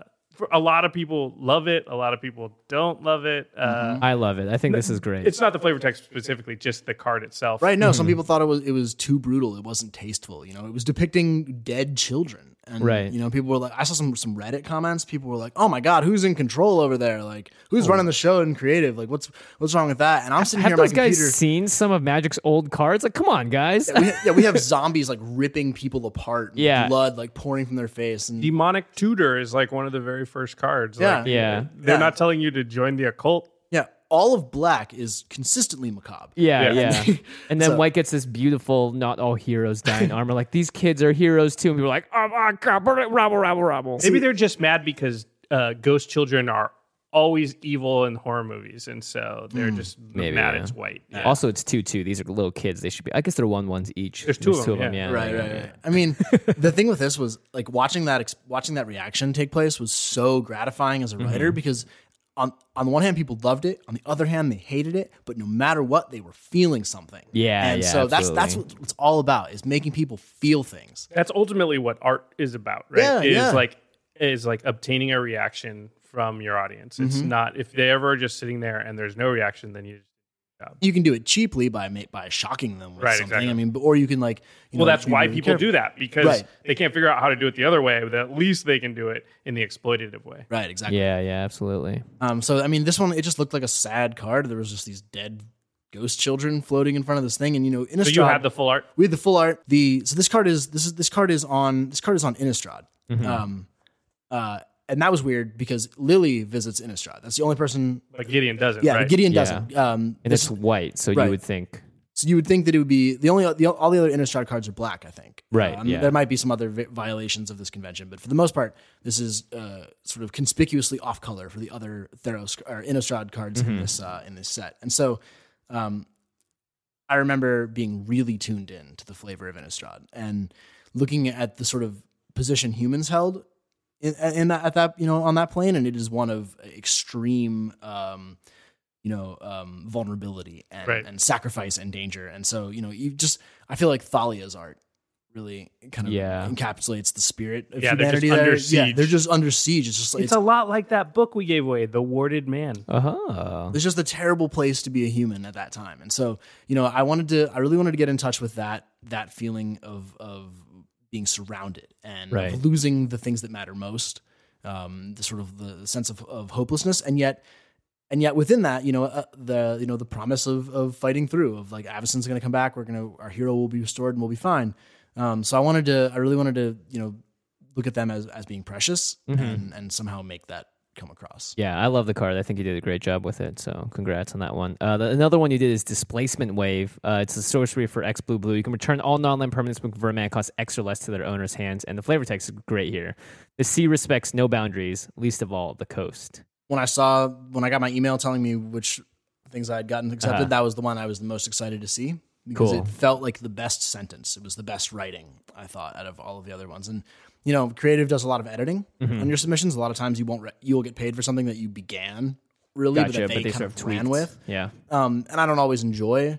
a lot of people love it. A lot of people don't love it. I love it. I think this is great. It's not the flavor text specifically, just the card itself. Right. No, some people thought it was too brutal. It wasn't tasteful. You know, it was depicting dead children. And, you know, people were like, I saw some Reddit comments. People were like, oh my God, who's in control over there? Like, who's running the show and creative? Like, what's wrong with that? And I'm sitting here on my computer. Have those guys seen some of Magic's old cards? Like, come on, guys. We have zombies like ripping people apart. And blood like pouring from their face. And Demonic Tutor is like one of the very first cards. Yeah. Like, they're not telling you to join the occult. Yeah. All of black is consistently macabre. Yeah. And then white gets this beautiful, not all heroes die in armor. Like, these kids are heroes too. And people are like, oh my God, rabble. Maybe they're just mad because ghost children are always evil in horror movies. And so they're just mad it's white. Yeah. Also, it's 2/2. These are little kids. They should be, I guess they're 1/1s each. There's two of them. Yeah. Right. I mean, the thing with this was like watching that reaction take place was so gratifying as a writer because on the one hand, people loved it. On the other hand, they hated it. But no matter what, they were feeling something. So that's what it's all about, is making people feel things. That's ultimately what art is about, right? Is like obtaining a reaction from your audience. It's not, if they ever are just sitting there and there's no reaction, then you can do it cheaply by shocking them with something. Exactly. I mean, or you can like, that's why people do that, because they can't figure out how to do it the other way, but at least they can do it in the exploitative way. Right, exactly. Yeah, absolutely. So I mean, this one, it just looked like a sad card. There was just these dead ghost children floating in front of this thing, and Innistrad. So you had the full art. We had the full art. This card is on Innistrad. And that was weird because Lily visits Innistrad. That's the only person. But Gideon doesn't. Yeah, right? Gideon doesn't. And it's white, so you would think. So you would think that it would be all the other Innistrad cards are black, I think. Right. There might be some other violations of this convention, but for the most part, this is sort of conspicuously off color for the other Theros or Innistrad cards in this set. And so, I remember being really tuned in to the flavor of Innistrad and looking at the sort of position humans held on that plane, and it is one of extreme vulnerability and sacrifice and danger. And so, I feel like Thalia's art really kind of encapsulates the spirit of humanity. They're just under siege. Yeah, they're just under siege. It's just like, it's a lot like that book we gave away, The Warded Man. It's just a terrible place to be a human at that time. And so, I really wanted to get in touch with that feeling of being surrounded and of losing the things that matter most, the sort of the sense of hopelessness, and yet within that, the promise of fighting through, of like Avacyn's going to come back, our hero will be restored and we'll be fine. So I really wanted to, look at them as being precious and somehow make that come across. Yeah, I love the card. I think you did a great job with it, so congrats on that one. Another one you did is Displacement Wave. It's a sorcery for X blue. You can return all non-land permanents when convert mana cost X or less to their owner's hands, and the flavor text is great here. The sea respects no boundaries, least of all the coast. When I got my email telling me which things I had gotten accepted, that was the one I was the most excited to see because it felt like the best sentence. It was the best writing, I thought, out of all of the other ones. And Creative does a lot of editing on your submissions. A lot of times you will get paid for something that you began really, but that they kind of ran with. Yeah. And I don't always enjoy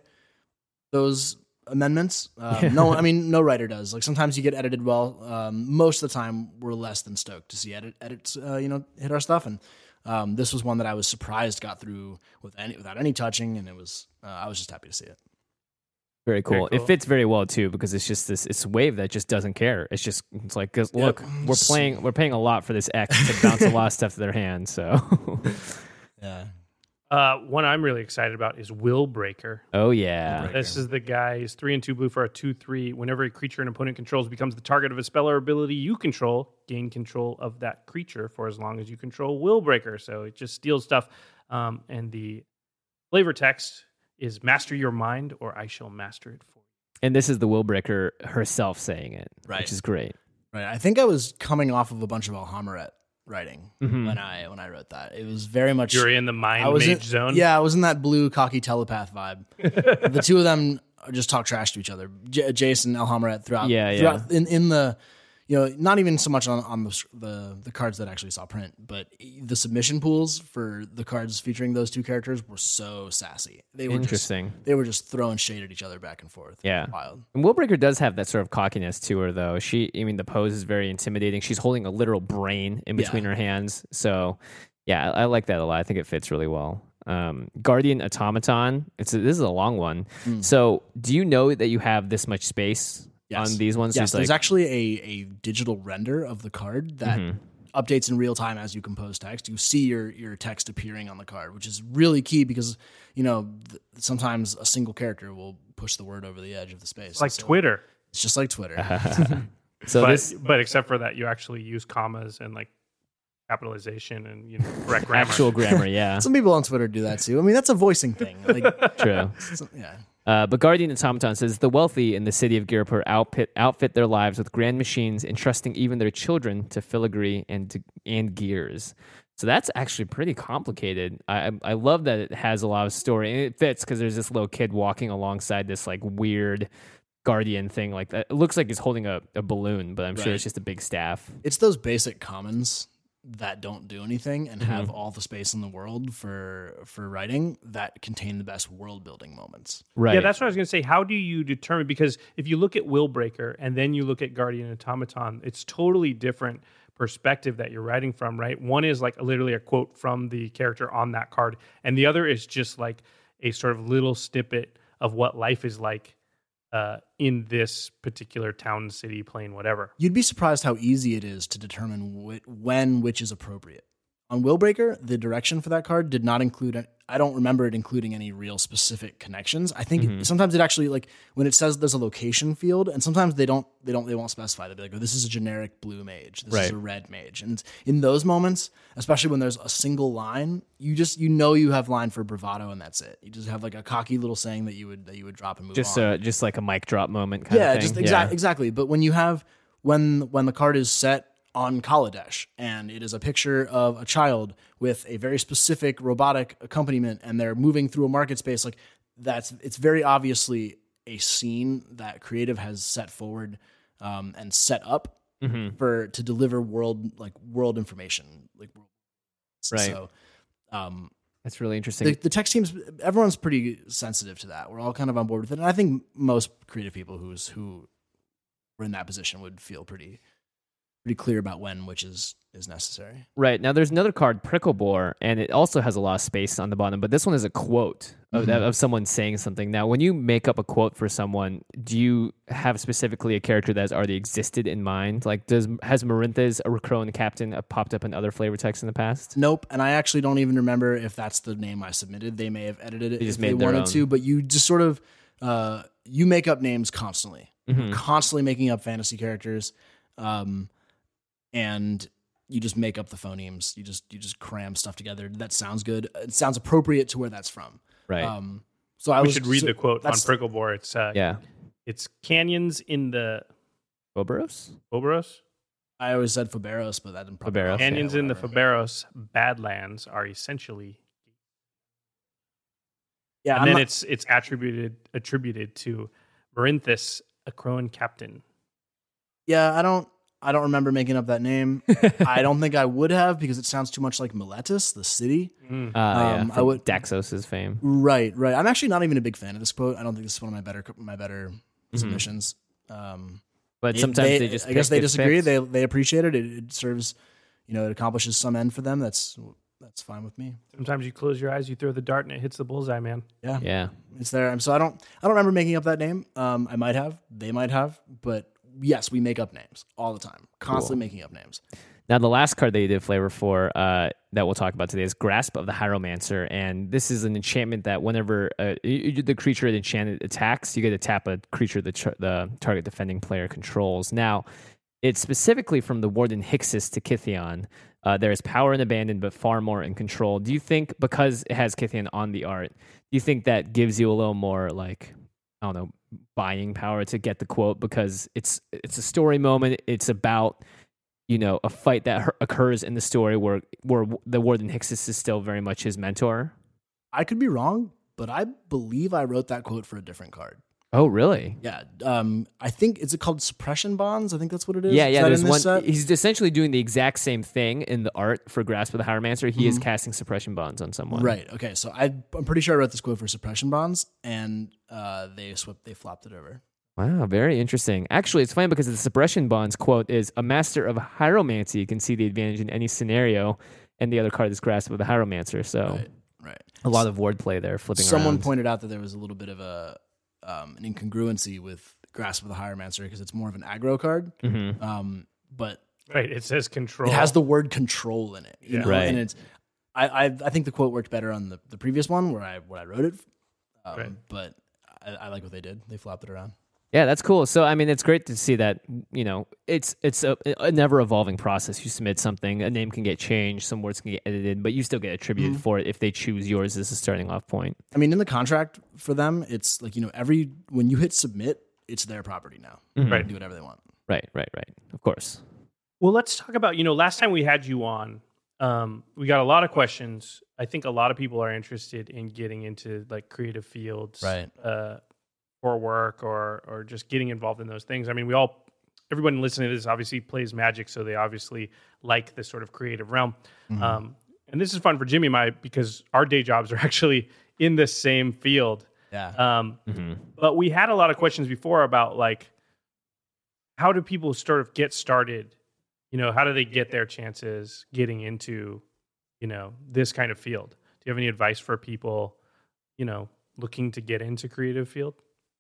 those amendments. No writer does. Like sometimes you get edited well. Most of the time we're less than stoked to see edits, hit our stuff. And this was one that I was surprised got through without any touching. And it was, I was just happy to see it. Very cool. It fits very well too because it's just it's a wave that just doesn't care. It's like, look, we're paying a lot for this X to bounce a lot of stuff to their hand. So, yeah. One I'm really excited about is Will Breaker. Oh yeah, this is the guy. He's 3 and 2 blue for a 2/3. Whenever a creature an opponent controls becomes the target of a spell or ability you control, gain control of that creature for as long as you control Will Breaker. So it just steals stuff. And the flavor text is master your mind or I shall master it for you. And this is the Will Breaker herself saying it, which is great. Right. I think I was coming off of a bunch of Alhammaret writing when I wrote that. It was very much you're in the mind mage zone. Yeah, I was in that blue cocky telepath vibe. The two of them just talk trash to each other. Jason Alhammaret throughout in the not even so much on the cards that actually saw print, but the submission pools for the cards featuring those two characters were so sassy. They were interesting. They were just throwing shade at each other back and forth. Yeah, wild. And Will Breaker does have that sort of cockiness to her, though. The pose is very intimidating. She's holding a literal brain in between her hands. So, yeah, I like that a lot. I think it fits really well. Guardian Automaton. This is a long one. So, do you know that you have this much space? Yes. On these ones? Yes, there's actually a digital render of the card that updates in real time as you compose text. You see your text appearing on the card, which is really key because, sometimes a single character will push the word over the edge of the space. It's like Twitter. It's just like Twitter. But except for that, you actually use commas and like capitalization and correct grammar. Actual grammar, yeah. Some people on Twitter do that too. I mean, that's a voicing thing. Like, true. Yeah. But Guardian Automaton says the wealthy in the city of Ghirapur outfit their lives with grand machines, entrusting even their children to filigree and gears. So that's actually pretty complicated. I love that it has a lot of story, and it fits because there's this little kid walking alongside this like weird guardian thing like that. It looks like he's holding a balloon, but I'm sure it's just a big staff. It's those basic commons that don't do anything and have all the space in the world for writing that contain the best world building moments. Right. Yeah, that's what I was going to say. How do you determine? Because if you look at Will Breaker and then you look at Guardian Automaton, it's totally different perspective that you're writing from, right? One is like literally a quote from the character on that card, and the other is just like a sort of little snippet of what life is like in this particular town, city, plane, whatever. You'd be surprised how easy it is to determine when which is appropriate. On Will Breaker, the direction for that card did not include. I don't remember it including any real specific connections. I think sometimes it actually, like when it says there's a location field, and sometimes they won't specify. They'll be like, oh, this is a generic blue mage. This is a red mage. And in those moments, especially when there's a single line, you have line for bravado, and that's it. You just have like a cocky little saying that you would drop and move on. Just like a mic drop moment kind of thing. Exactly. But when you have when the card is set on Kaladesh, and it is a picture of a child with a very specific robotic accompaniment, and they're moving through a market space. Like it's very obviously a scene that Creative has set forward and set up to deliver world information. So that's really interesting. The tech teams, everyone's pretty sensitive to that. We're all kind of on board with it, and I think most creative people who were in that position would feel pretty clear about which is necessary. Right. Now there's another card, Pricklebore, and it also has a lot of space on the bottom, but this one is a quote of someone saying something. Now, when you make up a quote for someone, do you have specifically a character that has already existed in mind? Like, has Marintha's a Recroan Captain popped up in other flavor texts in the past? Nope, and I actually don't even remember if that's the name I submitted. They may have edited it if they wanted to, but you just sort of, you make up names constantly. Constantly making up fantasy characters. and you just make up the phonemes. You just cram stuff together. That sounds good. It sounds appropriate to where that's from. Right. We should read the quote on Pricklebore. It's yeah. It's canyons in the Foberos? I always said Foberos, but that didn't probably Foberos. Canyons in the Foberos Badlands are essentially. Yeah, and then it's attributed to Merinthus, a Crowan captain. Yeah, I don't remember making up that name. I don't think I would have because it sounds too much like Miletus, the city. I would Daxos' fame. Right. I'm actually not even a big fan of this quote. I don't think this is one of my better submissions. But sometimes they just I guess they disagree. Picks. They appreciate it. It serves, it accomplishes some end for them. That's fine with me. Sometimes you close your eyes, you throw the dart, and it hits the bullseye, man. Yeah. It's there. So I don't remember making up that name. I might have. They might have. But yes, we make up names all the time. Constantly making up names. Now, the last card that you did flavor for that we'll talk about today is Grasp of the Hieromancer. And this is an enchantment that whenever the creature enchanted attacks, you get to tap a creature the target defending player controls. Now, it's specifically from the Warden Hixus to Kytheon. There is power in Abandon, but far more in Control. Do you think, because it has Kytheon on the art, do you think that gives you a little more, buying power to get the quote? Because it's a story moment. It's about, a fight that occurs in the story where the Warden Hixus is still very much his mentor. I could be wrong, but I believe I wrote that quote for a different card. Oh, really? Yeah. I think, is it called Suppression Bonds? I think that's what it is. Yeah. Is There's one. Set? He's essentially doing the exact same thing in the art for Grasp of the Hieromancer. He is casting Suppression Bonds on someone. Right. Okay. So I'm pretty sure I wrote this quote for Suppression Bonds, and they flopped it over. Wow, very interesting. Actually, it's funny because the Suppression Bonds quote is, a master of hieromancy can see the advantage in any scenario, and the other card is Grasp of the Hieromancer. So right. A lot of wordplay there flipping Someone around. pointed out that there was a little bit of an incongruency with Grasp of the Hieromancer because it's more of an aggro card. Mm-hmm. But right, it says control. It has the word control in it. You know? Right. And it's I think the quote worked better on the previous one where I wrote it. But I like what they did. They flopped it around. Yeah, that's cool. So, I mean, it's great to see that, it's a never-evolving process. You submit something, a name can get changed, some words can get edited, but you still get attributed for it if they choose yours as a starting off point. I mean, in the contract for them, it's like, when you hit submit, it's their property now. Mm-hmm. They can do whatever they want. Right. Of course. Well, let's talk about, last time we had you on, we got a lot of questions. I think a lot of people are interested in getting into like creative fields. Right. For work or just getting involved in those things. I mean, everyone listening to this obviously plays Magic, so they obviously like this sort of creative realm. Mm-hmm. And this is fun for Jimmy and I because our day jobs are actually in the same field. Yeah. But we had a lot of questions before about like, how do people sort of get started? How do they get their chances getting into, this kind of field? Do you have any advice for people, looking to get into creative field?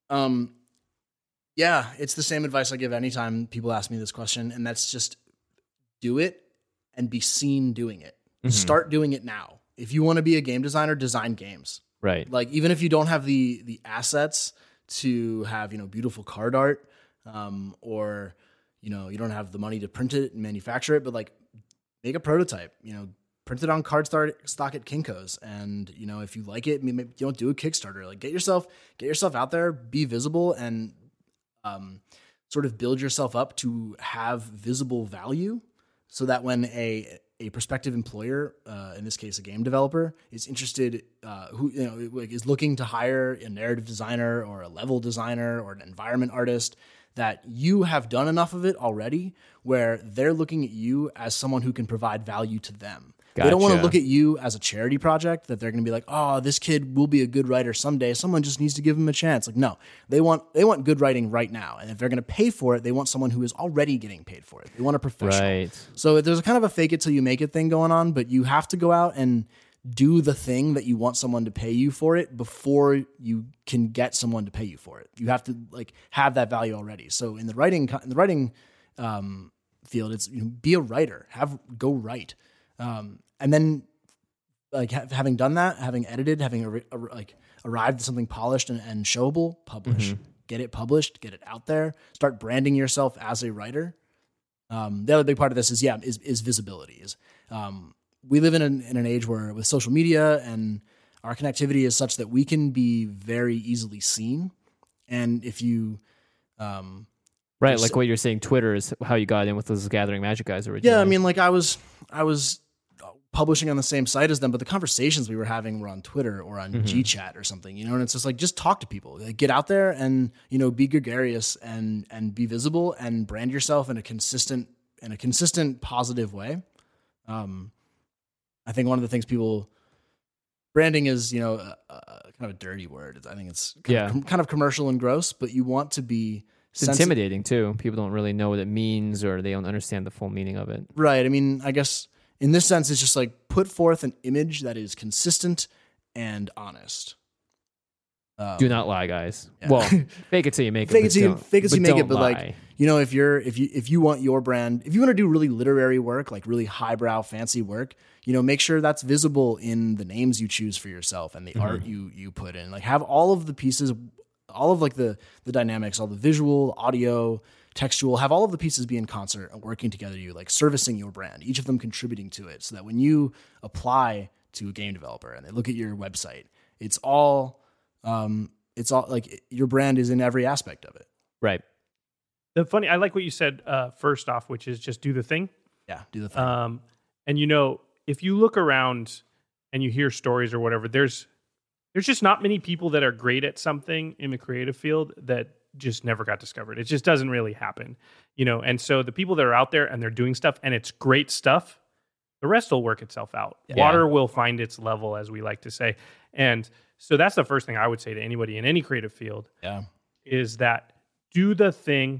Yeah, it's the same advice I give anytime people ask me this question, and that's just do it and be seen doing it. Mm-hmm. Start doing it now. If you want to be a game designer, design games. Right. Like even if you don't have the assets to have, beautiful card art, or you don't have the money to print it and manufacture it, but like make a prototype, print it on cardstock at Kinko's, and if you like it, maybe you don't do a Kickstarter. Like get yourself out there, be visible, and sort of build yourself up to have visible value, so that when a prospective employer, in this case a game developer, is interested, who is looking to hire a narrative designer or a level designer or an environment artist, that you have done enough of it already where they're looking at you as someone who can provide value to them. Gotcha. They don't want to look at you as a charity project that they're going to be like, oh, this kid will be a good writer someday. Someone just needs to give him a chance. Like, no, they want good writing right now. And if they're going to pay for it, they want someone who is already getting paid for it. They want a professional. Right. So there's a kind of a fake it till you make it thing going on, but you have to go out and do the thing that you want someone to pay you for it before you can get someone to pay you for it. You have to like have that value already. So in the writing field, it's be a writer. Go write. And then, like having done that, having edited, having arrived at something polished and showable, publish. Get it published, get it out there. Start branding yourself as a writer. The other big part of this is visibility. We live in an age where with social media and our connectivity is such that we can be very easily seen. And if you, right, like what you're saying, Twitter is how you got in with those Gathering Magic guys originally. Yeah, I mean, like I was publishing on the same site as them, but the conversations we were having were on Twitter or on GChat or something, and it's just like, just talk to people, like, get out there and, be gregarious and be visible and brand yourself in a consistent positive way. I think one of the things branding is, kind of a dirty word. I think it's kind of commercial and gross, but you want to be It's intimidating too. People don't really know what it means, or they don't understand the full meaning of it. Right. I mean, I guess in this sense, it's just like put forth an image that is consistent and honest. Do not lie, guys. Yeah. Well, fake it till you make it. Fake it till you make it. But lie. If you want your brand, if you want to do really literary work, like really highbrow, fancy work, make sure that's visible in the names you choose for yourself and the art you put in. Like, have all of the pieces, all of like the dynamics, all the visual, audio, textual, have all of the pieces be in concert and working together. You like servicing your brand, each of them contributing to it, so that when you apply to a game developer and they look at your website, it's all like your brand is in every aspect of it. Right. I like what you said first off, which is just do the thing. Yeah, do the thing. And if you look around and you hear stories or whatever, there's just not many people that are great at something in the creative field that just never got discovered. It just doesn't really happen, And so the people that are out there and they're doing stuff and it's great stuff, the rest will work itself out. Yeah. Water will find its level, as we like to say. And so that's the first thing I would say to anybody in any creative field. Yeah. Is that do the thing,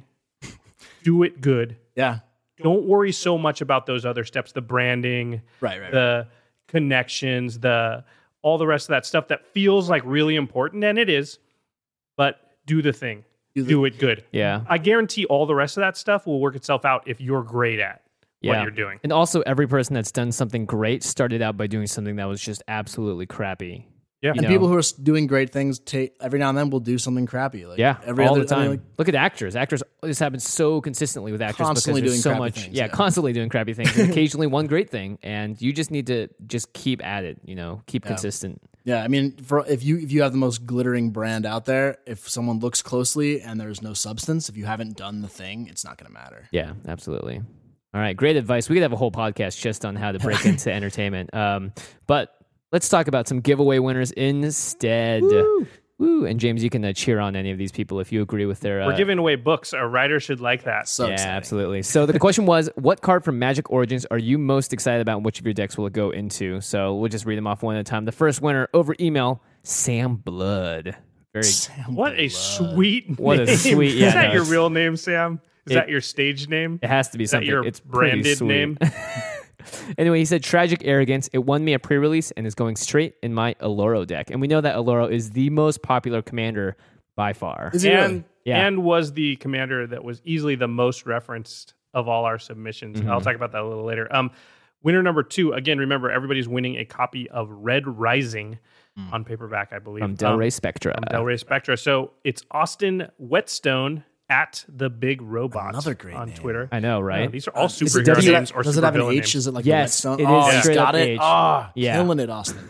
do it good. Yeah. Don't worry so much about those other steps, the branding, the connections, all the rest of that stuff that feels like really important, and it is, but do the thing. Do it good. Yeah. I guarantee all the rest of that stuff will work itself out if you're great at what you're doing. And also, every person that's done something great started out by doing something that was just absolutely crappy. Yeah. And people who are doing great things every now and then will do something crappy. Like all the time. Look at actors. This happens so consistently with actors constantly because doing so much. Things, constantly doing crappy things. And occasionally one great thing, and you just need to just keep at it. Keep consistent. Yeah, I mean, if you have the most glittering brand out there, if someone looks closely and there's no substance, if you haven't done the thing, it's not going to matter. Yeah, absolutely. All right, great advice. We could have a whole podcast just on how to break into entertainment. But let's talk about some giveaway winners instead. Woo! And James, you can cheer on any of these people if you agree with their... We're giving away books. A writer should like that. So exciting. Absolutely. So the question was, what card from Magic Origins are you most excited about, and which of your decks will it go into? So we'll just read them off one at a time. The first winner over email, Sam Blood. What a sweet name. What a sweet... Is that your real name, Sam? Is that your stage name? It has to be something. Your it's branded name? Anyway, he said, Tragic Arrogance. It won me a pre-release and is going straight in my Aloro deck. And we know that Aloro is the most popular commander by far. Is it really? And was the commander that was easily the most referenced of all our submissions. I'll talk about that a little later. Winner number 2, again, remember, everybody's winning a copy of Red Rising on paperback, I believe. From Del Rey Spectra. So it's Austin Whetstone at the Big Robot. Another great on name. Twitter. I know, right? These are all superhero names or does it have an supervillain H? names. Is it like yes, a Whetstone? it is. Oh, Straight got up it. H. Oh, Yeah. killing it, Austin.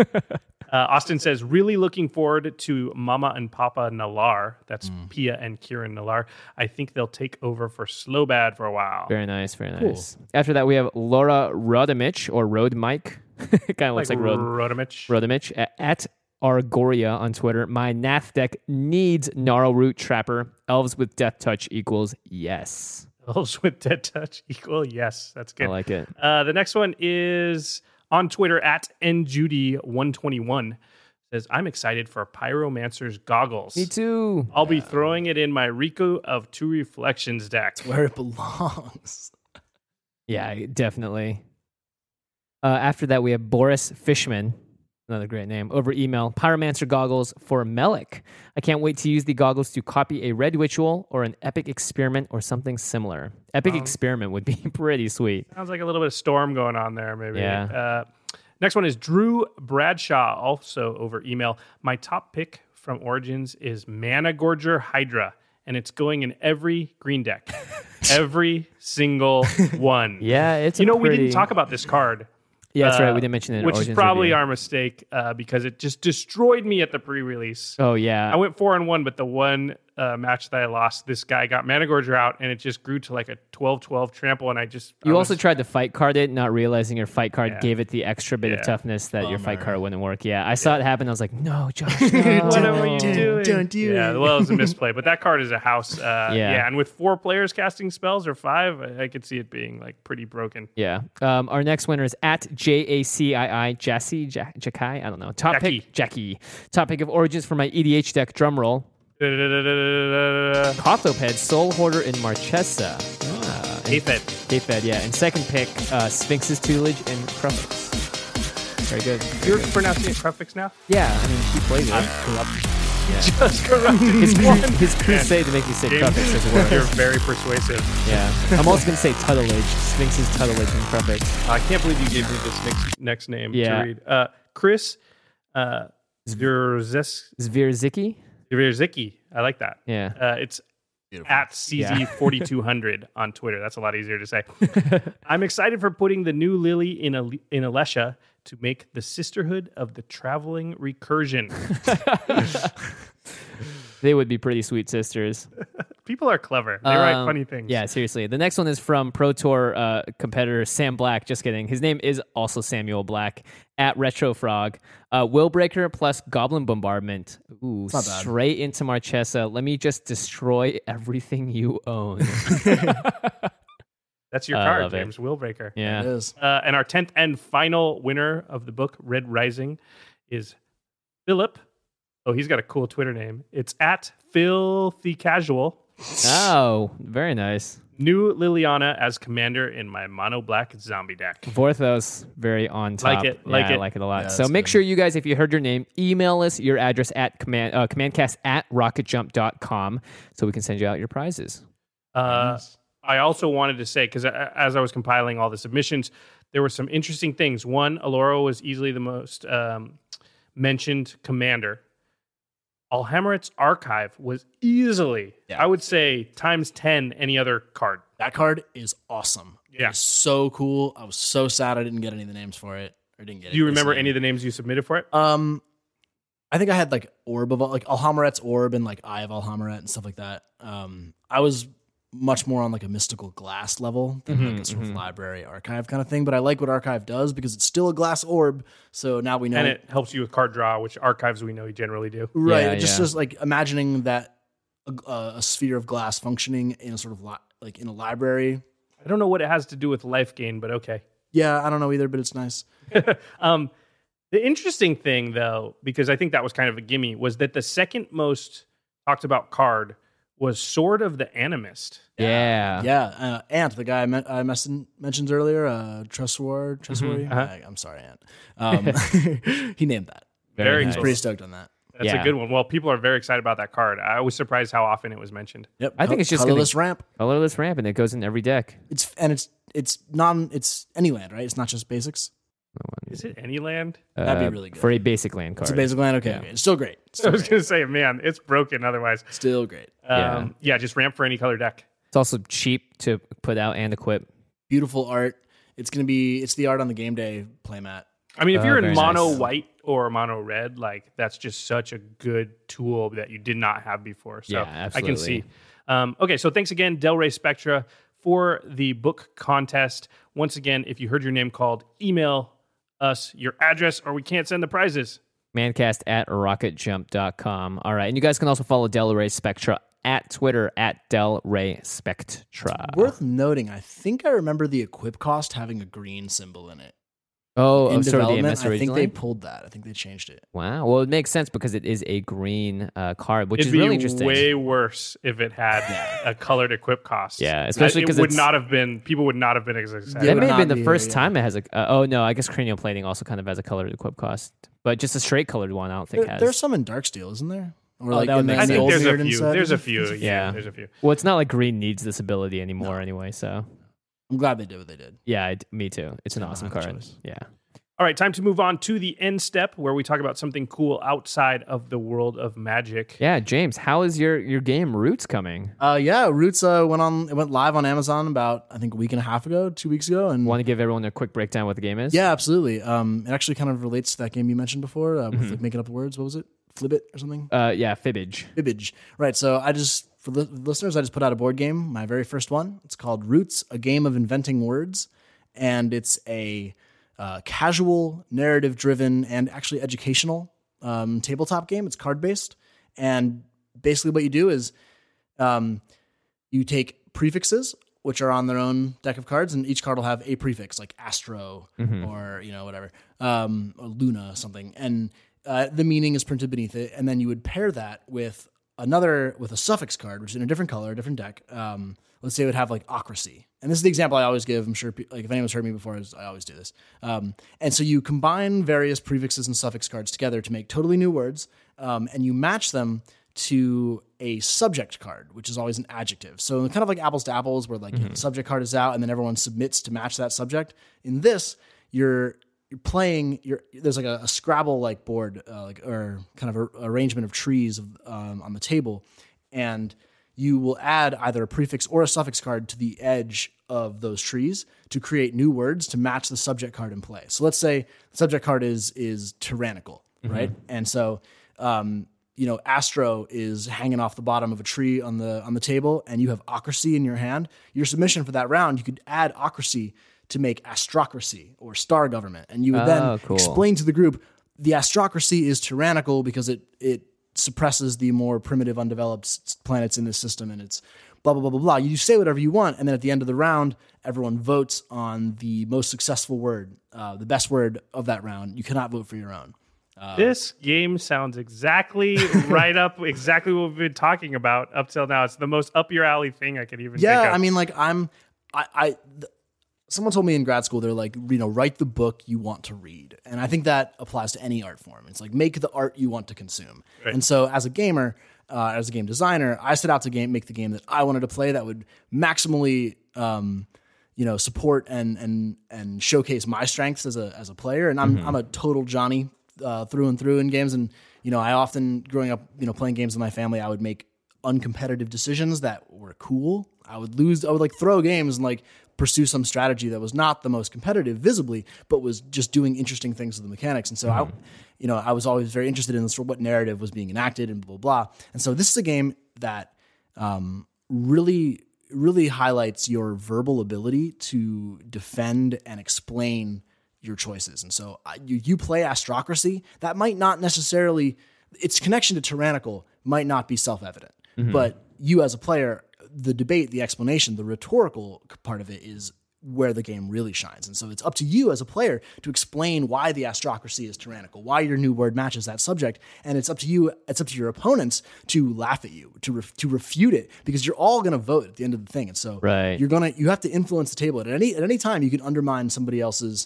Austin says, really looking forward to Mama and Papa Nalar. That's Pia and Kieran Nalar. I think they'll take over for Slowbad for a while. Very nice, very nice. Cool. After that, we have Laura Rodamich, or Road Mike. It kind of looks like Rodamich. Rodamich at Argoria on Twitter. My Nath deck needs Gnarl Root Trapper. Elves with Death Touch equals yes. Elves with Death Touch equal yes. That's good. I like it. The next one is on Twitter at njudy121. Says, I'm excited for Pyromancer's Goggles. Me too. I'll be throwing it in my Riku of Two Reflections deck. It's where it belongs. Yeah, definitely. After that, we have Boris Fishman. Another great name. Over email, Pyromancer Goggles for Melik. I can't wait to use the goggles to copy a Red Ritual or an Epic Experiment or something similar. Epic Experiment would be pretty sweet. Sounds like a little bit of Storm going on there, maybe. Yeah. Next one is Drew Bradshaw, also over email. My top pick from Origins is Mana Gorger Hydra, and it's going in every green deck. Every single one. Yeah, it's we didn't talk about this card. Yeah, that's right. We didn't mention it in which Origins is probably review. our mistake because it just destroyed me at the pre-release. Oh, yeah. I went 4-1, but the one match that I lost, this guy got Managor Drought, and it just grew to like a 12-12 trample, and You also tried to fight card it, not realizing your fight card gave it the extra bit of toughness that your fight card wouldn't work. Yeah, I saw it happen. I was like, no, Josh, no. What are you doing? Don't do it. Yeah, well, it was a misplay, but that card is a house. And with 4 players casting spells or 5, I could see it being like pretty broken. Yeah. Our next winner is at JACII Jakai. I don't know. Jackie. Top pick of Origins for my EDH deck. Drum roll. Kothoped, Soul Hoarder, and Marchesa. K-Fed, yeah. And second pick, Sphinx's Tutelage and Crufix. Very good. You're pronouncing it Crufix now? Yeah, I mean, he played it. Just corrupted his crusade to make me say Crufix as well. You're very persuasive. Yeah. I'm also going to say Tutelage. Sphinx's Tutelage and Crufix. I can't believe you gave me this next name to read. Chris Zvierzicki? Zvierzicki. I like that. Yeah. It's at CZ4200 on Twitter. That's a lot easier to say. I'm excited for putting the new Lily in Alesha to make the Sisterhood of the Traveling Recursion. They would be pretty sweet sisters. People are clever. They write funny things. Yeah, seriously. The next one is from Pro Tour competitor Sam Black. Just kidding. His name is also Samuel Black at Retrofrog. Willbreaker plus Goblin Bombardment. Ooh, straight into Marchesa. Let me just destroy everything you own. That's your card, James. Willbreaker. Yeah. It is. And our 10th and final winner of the book, Red Rising, is Philip. Oh, he's got a cool Twitter name. It's at Filthy Casual. Oh, very nice. New Liliana as commander in my mono black zombie deck. Vorthos, very on top. I like it a lot. Yeah, so make sure you guys, if you heard your name, email us your address at commandcast@rocketjump.com so we can send you out your prizes. I also wanted to say, because as I was compiling all the submissions, there were some interesting things. One, Alora was easily the most mentioned commander. Alhammarret's Archive was easily, I would say, times 10 any other card. That card is awesome. Yeah. It's so cool. I was so sad I didn't get any of the names for it. Or didn't get Do you remember any of the names you submitted for it? I think I had like Orb of like Alhammarret's Orb and like Eye of Alhammarret and stuff like that. I was much more on like a mystical glass level than like a sort of library archive kind of thing. But I like what Archive does because it's still a glass orb. So now we know. And it helps you with card draw, which archives we know you generally do. Right. Yeah, just like imagining that a sphere of glass functioning in a sort of like in a library. I don't know what it has to do with life gain, but okay. Yeah, I don't know either, but it's nice. The interesting thing, though, because I think that was kind of a gimme, was that the second most talked about card was Sword of the Animist. Yeah. Ant, the guy I mentioned earlier, Tresswari. I'm sorry, Ant. He named that. Very He's nice. pretty stoked on that. That's a good one. Well, people are very excited about that card. I was surprised how often it was mentioned. Yep. I think it's just colorless ramp. Colorless ramp, and it goes in every deck. It's any land, right? It's not just basics. Is it any land? That'd be really good. For a basic land card. It's a basic land? Okay. It's still great. I was going to say, man, it's broken otherwise. Still great. Just ramp for any color deck. It's also cheap to put out and equip. Beautiful art. It's the art on the game day playmat. I mean, if you're in very mono nice. white or mono red, like that's just such a good tool that you did not have before. So Yeah, I absolutely. can see. Okay, so thanks again, Del Rey Spectra, for the book contest. Once again, if you heard your name called, email us your address or we can't send the prizes. Mancast@rocketjump.com. All right. And you guys can also follow Del Rey Spectra at Twitter at Del Rey Spectra. Worth noting, I think I remember the equip cost having a green symbol in it. Oh, In sort of the development, MS I think originally? they pulled that. I think they changed it. Wow. Well, it makes sense because it is a green card, which It'd is be really interesting. way worse if it had a colored equip cost. Yeah, especially it 'cause would it's- not have been. People would not have been as excited. That would may have not been the be first here, time it has a. Oh no, I guess cranial plating also kind of has a colored equip cost, but just a straight colored one. I don't think has. There's some in Darksteel, isn't there? Or that would in make the I think old there's a Mirrodin few. set? There's a few. Yeah. There's a few. Well, it's not like green needs this ability anymore anyway. So I'm glad they did what they did. yeah, me too. It's an don't awesome have a card. choice. Yeah. All right, time to move on to the end step where we talk about something cool outside of the world of Magic. Yeah, James, how is your game Roots coming? Roots went live on Amazon about, I think, a week and a half ago, 2 weeks ago. And want to give everyone a quick breakdown of what the game is? Yeah, absolutely. It actually kind of relates to that game you mentioned before with like making up words. What was it? Flibbit or something? Yeah, Fibbage. Fibbage. Right. So for the listeners, I just put out a board game, my very first one. It's called Roots, a game of inventing words. And it's a casual, narrative-driven, and actually educational tabletop game. It's card-based. And basically what you do is you take prefixes, which are on their own deck of cards, and each card will have a prefix, like Astro or, whatever, or Luna, something. And the meaning is printed beneath it. And then you would pair that with a suffix card, which is in a different color, a different deck. Let's say it would have like Ocracy. And this is the example I always give. I'm sure like if anyone's heard me before, I always do this. And so you combine various prefixes and suffix cards together to make totally new words, and you match them to a subject card, which is always an adjective. So kind of like apples to apples, where like the subject card is out and then everyone submits to match that subject. In this, you're playing. There's like a Scrabble like board, or kind of a arrangement of trees on the table, and you will add either a prefix or a suffix card to the edge of those trees to create new words to match the subject card in play. So let's say the subject card is tyrannical, right? And so, Astro is hanging off the bottom of a tree on the table, and you have Ocracy in your hand. Your submission for that round, you could add Ocracy to make Astrocracy or Star Government, and you would then explain to the group the Astrocracy is tyrannical because it suppresses the more primitive, undeveloped planets in this system, and it's blah, blah, blah, blah, blah. You say whatever you want, and then at the end of the round, everyone votes on the most successful word, the best word of that round. You cannot vote for your own. This game sounds exactly exactly what we've been talking about up till now. It's the most up your alley thing I could even think of. I mean, like someone told me in grad school, they're like, write the book you want to read. And I think that applies to any art form. It's like, make the art you want to consume. Right. And so as a gamer, as a game designer, I set out to make the game that I wanted to play that would maximally, support and showcase my strengths as a player. And I'm a total Johnny through and through in games. And, I often, growing up, playing games with my family, I would make uncompetitive decisions that were cool. I would throw games and pursue some strategy that was not the most competitive visibly, but was just doing interesting things with the mechanics. And so I was always very interested in what narrative was being enacted and blah, blah, blah. And so this is a game that really, really highlights your verbal ability to defend and explain your choices. And so you play Astrocracy, that might not necessarily, its connection to tyrannical might not be self-evident, but you as a player, the debate, the explanation, the rhetorical part of it is where the game really shines. And so it's up to you as a player to explain why the Astrocracy is tyrannical, why your new word matches that subject. And it's up to your opponents to laugh at you, to refute it, because you're all going to vote at the end of the thing. And so you have to influence the table at any time. You can undermine somebody else's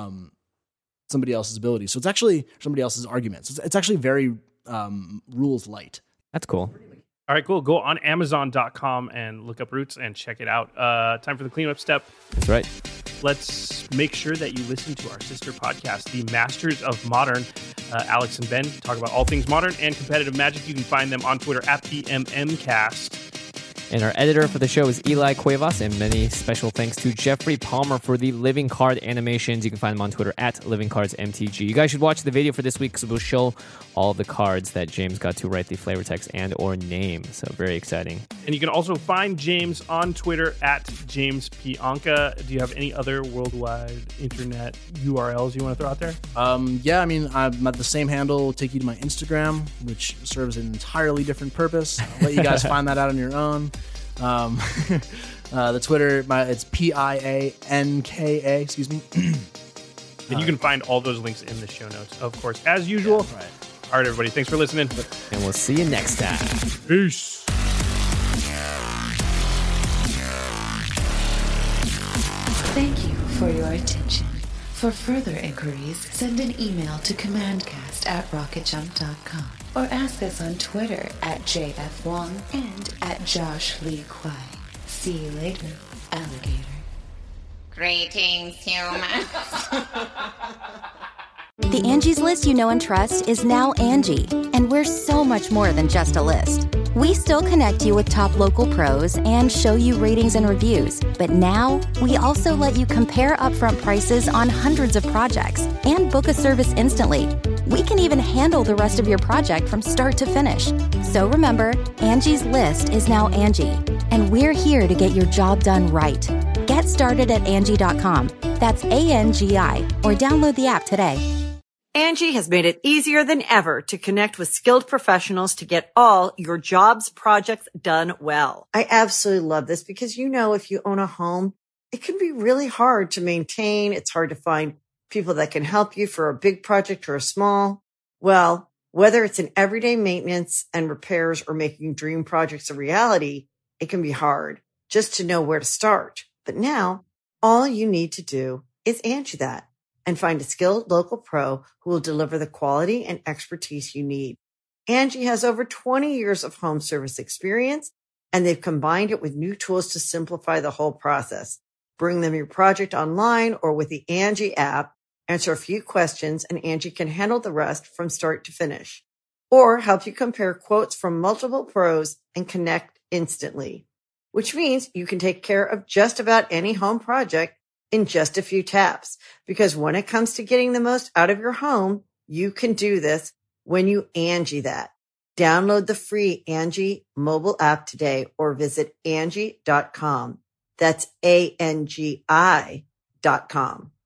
ability. So it's actually somebody else's arguments. It's actually very rules light. That's cool. All right, cool. Go on Amazon.com and look up Roots and check it out. Time for the cleanup step. That's right. Let's make sure that you listen to our sister podcast, The Masters of Modern. Alex and Ben talk about all things modern and competitive Magic. You can find them on Twitter at the MMCast. And our editor for the show is Eli Cuevas, and many special thanks to Jeffrey Palmer for the Living Card animations. You can find them on Twitter at LivingCardsMTG. You guys should watch the video for this week because we'll show all the cards that James got to write the flavor text and or name. So very exciting. And you can also find James on Twitter at James P. Anka. Do you have any other worldwide internet URLs you want to throw out there? I'm at the same handle. Will take you to my Instagram, which serves an entirely different purpose. I'll let you guys find that out on your own. The Twitter, it's PIANKA, excuse me. And you can find all those links in the show notes, of course, as usual. Yeah, right. All right, everybody, thanks for listening. And we'll see you next time. Peace. Thank you for your attention. For further inquiries, send an email to commandcast@rocketjump.com or ask us on Twitter at JFWong and at Josh Lee Kwai. See you later, alligator. Greetings, humans. The Angie's List you know and trust is now Angie, and we're so much more than just a list. We still connect you with top local pros and show you ratings and reviews, but now we also let you compare upfront prices on hundreds of projects and book a service instantly. We can even handle the rest of your project from start to finish. So remember, Angie's List is now Angie, and we're here to get your job done right. Get started at Angie.com. That's ANGI, or download the app today. Angie has made it easier than ever to connect with skilled professionals to get all your jobs projects done well. I absolutely love this because, if you own a home, it can be really hard to maintain. It's hard to find people that can help you for a big project or a small. Well, whether it's in everyday maintenance and repairs or making dream projects a reality, it can be hard just to know where to start. But now all you need to do is Angie that and find a skilled local pro who will deliver the quality and expertise you need. Angie has over 20 years of home service experience, and they've combined it with new tools to simplify the whole process. Bring them your project online or with the Angie app, answer a few questions, and Angie can handle the rest from start to finish. Or help you compare quotes from multiple pros and connect instantly, which means you can take care of just about any home project in just a few taps. Because when it comes to getting the most out of your home, you can do this when you Angie that. Download the free Angie mobile app today or visit Angie.com. That's ANGI.com.